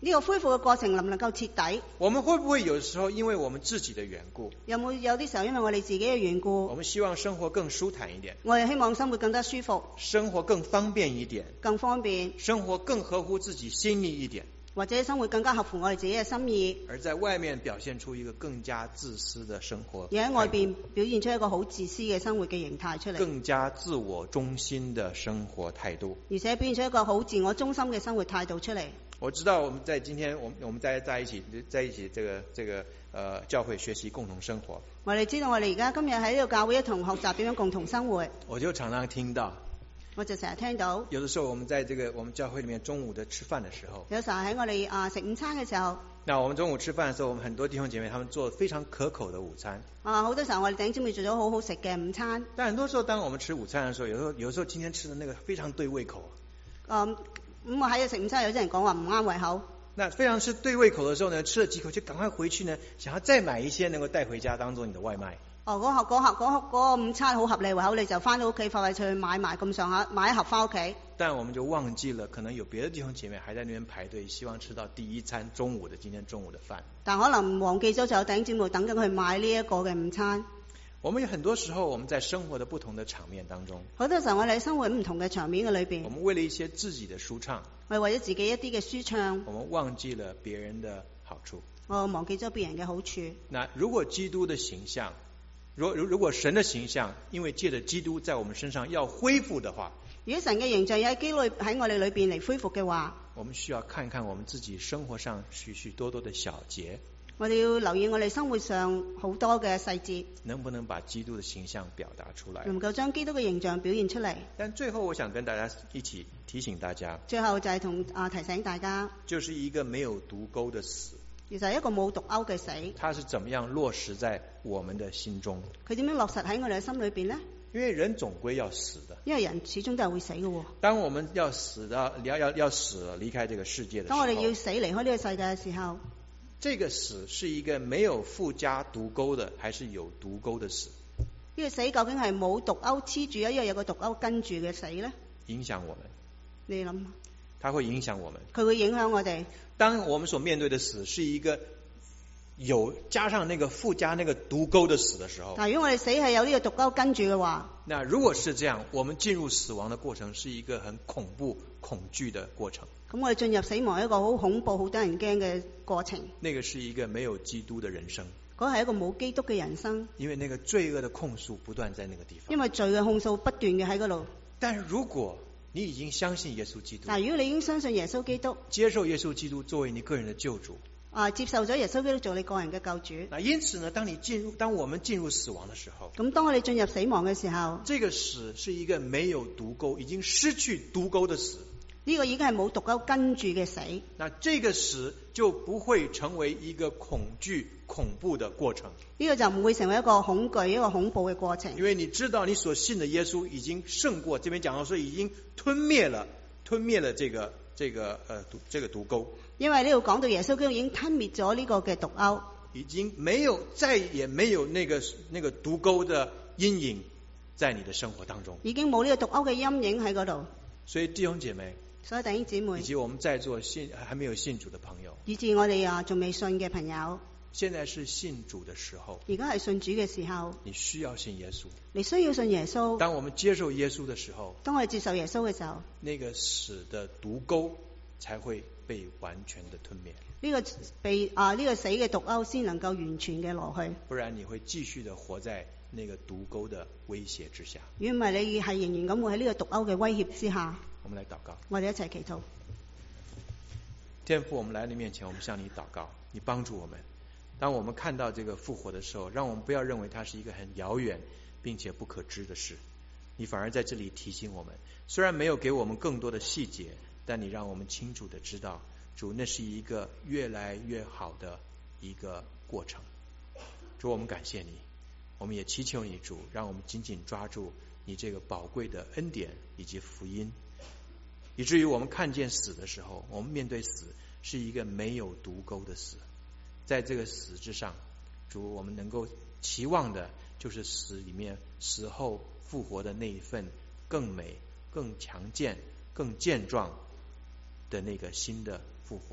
Speaker 2: 呢個恢復嘅過程能唔能夠徹底？
Speaker 1: 我們會不會有時候因為我們自己的緣故，
Speaker 2: 有冇有啲時候因為我哋自己嘅緣故，
Speaker 1: 我們希望生活更舒坦一點，
Speaker 2: 我哋希望生活更加舒服，
Speaker 1: 生活更方便一點，
Speaker 2: 更方便，
Speaker 1: 生活更合乎自己心意一點，
Speaker 2: 或者生活更加合乎我哋自己嘅心意，
Speaker 1: 而在外面表現出一個更加自私的生活，
Speaker 2: 而喺外邊表現出一個好自私嘅生活嘅形態出嚟，
Speaker 1: 更加自我中心的生活態度，
Speaker 2: 而且表現出一個好自我中心嘅生活態度出嚟。
Speaker 1: 我知道我們在今天，我們我們在在一起，在一起這個這個呃教會學習共同生活。
Speaker 2: 我哋知道我哋而家今日喺呢個教會一同學習點樣共同生活。
Speaker 1: 我就常常聽到，
Speaker 2: 我就成日聽到，
Speaker 1: 有的時候我們在這個我們教會裏面中午的吃飯的時候，
Speaker 2: 有時候喺我哋啊食午餐嘅時候，
Speaker 1: 那我們中午吃飯的時候，我們很多弟兄姐妹他們做非常可口的午餐。
Speaker 2: 啊，好多時候我哋弟兄姊妹做咗好好食嘅午餐。
Speaker 1: 但很多時候，當我們吃午餐的時候，有時候有時候今天吃的那個非常對胃口。
Speaker 2: 嗯，咁我喺度食午餐，有啲人講話唔啱胃口。
Speaker 1: 那非常是對胃口的時候呢，吃了幾口就趕快回去呢，想要再買一些能夠帶回家當做你的外賣。
Speaker 2: 哦，嗰盒嗰盒嗰盒嗰個午餐好合理胃口，你就翻到屋企快快脆去買埋咁上下，買一盒翻屋企。
Speaker 1: 但我們就忘記了，可能有別的弟兄姐妹還在那邊排隊，希望吃到第一餐中午的今天中午的飯。
Speaker 2: 但可能忘記咗就有弟兄姊妹等緊去買呢一個嘅午餐。
Speaker 1: 我們有很多時候我們在生活的不同的場面當中，
Speaker 2: 好多時候我哋喺生活唔同嘅場面嘅裏邊，
Speaker 1: 我們為了一些自己的舒暢，
Speaker 2: 我哋為咗自己一啲嘅舒暢，
Speaker 1: 我們忘記了別人的好處，
Speaker 2: 我忘記咗別人嘅好處。
Speaker 1: 那如果基督的形象，如如如果神的形象，因為借着基督在我們身上要恢復的話，
Speaker 2: 如果神嘅形象喺基督喺我哋裏邊嚟恢復嘅話，
Speaker 1: 我們需要看看我們自己生活上許許多多的小節，
Speaker 2: 我哋要留意我哋生活上好多嘅細節，
Speaker 1: 能不能把基督的形象表達出來，
Speaker 2: 能夠將基督嘅形象表現出嚟。
Speaker 1: 但最後我想跟大家一起提醒大家，
Speaker 2: 最後就係同啊提醒大家，
Speaker 1: 就是一個沒有毒鈎的死，
Speaker 2: 其實係一個冇毒鈎嘅死，
Speaker 1: 它是怎麼樣落實在我們的心中？
Speaker 2: 佢點樣落實喺我哋嘅心裏邊呢？
Speaker 1: 因為人總歸要死的，
Speaker 2: 因為人始終都係會死嘅。
Speaker 1: 當我們要死的要要要死了離開這個世界的時候，
Speaker 2: 當我哋要死離開呢個世界嘅時候，
Speaker 1: 這個死是一個沒有附加毒鈎的，還是有毒鈎的死？
Speaker 2: 呢個死究竟係冇毒鈎黐住啊，因為有個毒鈎跟住嘅死呢？
Speaker 1: 影響我們，
Speaker 2: 你諗，
Speaker 1: 它會影響我們，
Speaker 2: 佢會影響我哋。
Speaker 1: 當我們所面對的死是一個有加上那個附加那個毒鈎的死的時候，
Speaker 2: 但如果我哋死係有呢個毒鈎跟住嘅話，
Speaker 1: 那如果是這樣，我們進入死亡的過程是一個很恐怖、恐懼的過程。
Speaker 2: 咁我哋進入死亡一個好恐怖、好得人驚嘅過程。
Speaker 1: 那個是一個沒有基督的人生，
Speaker 2: 嗰係一個冇基督嘅人生。
Speaker 1: 因為那個罪惡的控訴不斷在那個地方。
Speaker 2: 因為罪嘅控訴不斷嘅喺嗰度。
Speaker 1: 但如果你已經相信耶穌基督，
Speaker 2: 但如果你已經相信耶穌基督，
Speaker 1: 接受耶穌基督作為你個人的救主，
Speaker 2: 啊，接受咗耶穌基督做你個人嘅救主。
Speaker 1: 那因此呢，當你進入，當我們進入死亡的時候，
Speaker 2: 咁當我哋進入死亡嘅時候，
Speaker 1: 這個死是一個沒有毒鈎、已經失去毒鈎的死。
Speaker 2: 呢個已經係冇毒鈎跟住嘅死。
Speaker 1: 那這個死就不會成為一個恐懼、恐怖的過程。
Speaker 2: 呢個就唔會成為一個恐懼、一個恐怖嘅過程。
Speaker 1: 因為你知道你所信的耶穌已經勝過，這邊講到說已經吞滅了、吞滅了這個、這個呃毒這個毒鈎。
Speaker 2: 因為呢度講到耶穌基督已經吞滅咗呢個嘅毒鈎，
Speaker 1: 已經沒有，再也沒有那個那個毒鈎的陰影在你的生活當中。
Speaker 2: 已經冇呢個毒鈎嘅陰影喺嗰度。
Speaker 1: 所以弟兄姐妹，
Speaker 2: 所以弟兄姊妹，
Speaker 1: 以及我們在座信還沒有信主的朋友，
Speaker 2: 以至我哋啊仲未信嘅朋友，
Speaker 1: 現在是信主的時候。
Speaker 2: 而家係信主嘅時候，
Speaker 1: 你需要信耶穌。
Speaker 2: 你需要信耶穌。
Speaker 1: 當我們接受耶穌的時候，
Speaker 2: 當我哋接受耶穌嘅時候，
Speaker 1: 那個死的毒鈎才會被完全的吞滅。
Speaker 2: 呢個被啊呢個死嘅毒鈎先能夠完全嘅落去。
Speaker 1: 不然你會繼續的活在那個毒鈎的威脅之下。
Speaker 2: 如果唔係，你係仍然咁會喺呢個毒鈎嘅威脅之下。
Speaker 1: 我們來禱告。
Speaker 2: 我哋一齊祈禱。
Speaker 1: 天父，我們來你面前，我們向你禱告，你幫助我們。當我們看到這個復活的時候，讓我們不要認為它是一個很遙遠並且不可知的事，你反而在這裡提醒我們，雖然沒有給我們更多的細節，但你讓我們清楚的知道，主，那是一個越來越好的一個過程。主，我們感謝你，我們也祈求你，主，讓我們緊緊抓住你這個寶貴的恩典以及福音，以至於我們看見死的時候，我們面對死是一個沒有毒鈎的死。在這個死之上，主，我們能夠期望的就是死裡面死後復活的那一份更美、更強健、更健壯的那個新的復活的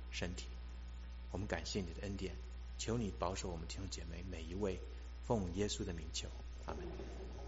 Speaker 1: 身体。我们感谢你的恩典，求你保守我们弟兄姐妹每一位，奉耶稣的名求，阿们。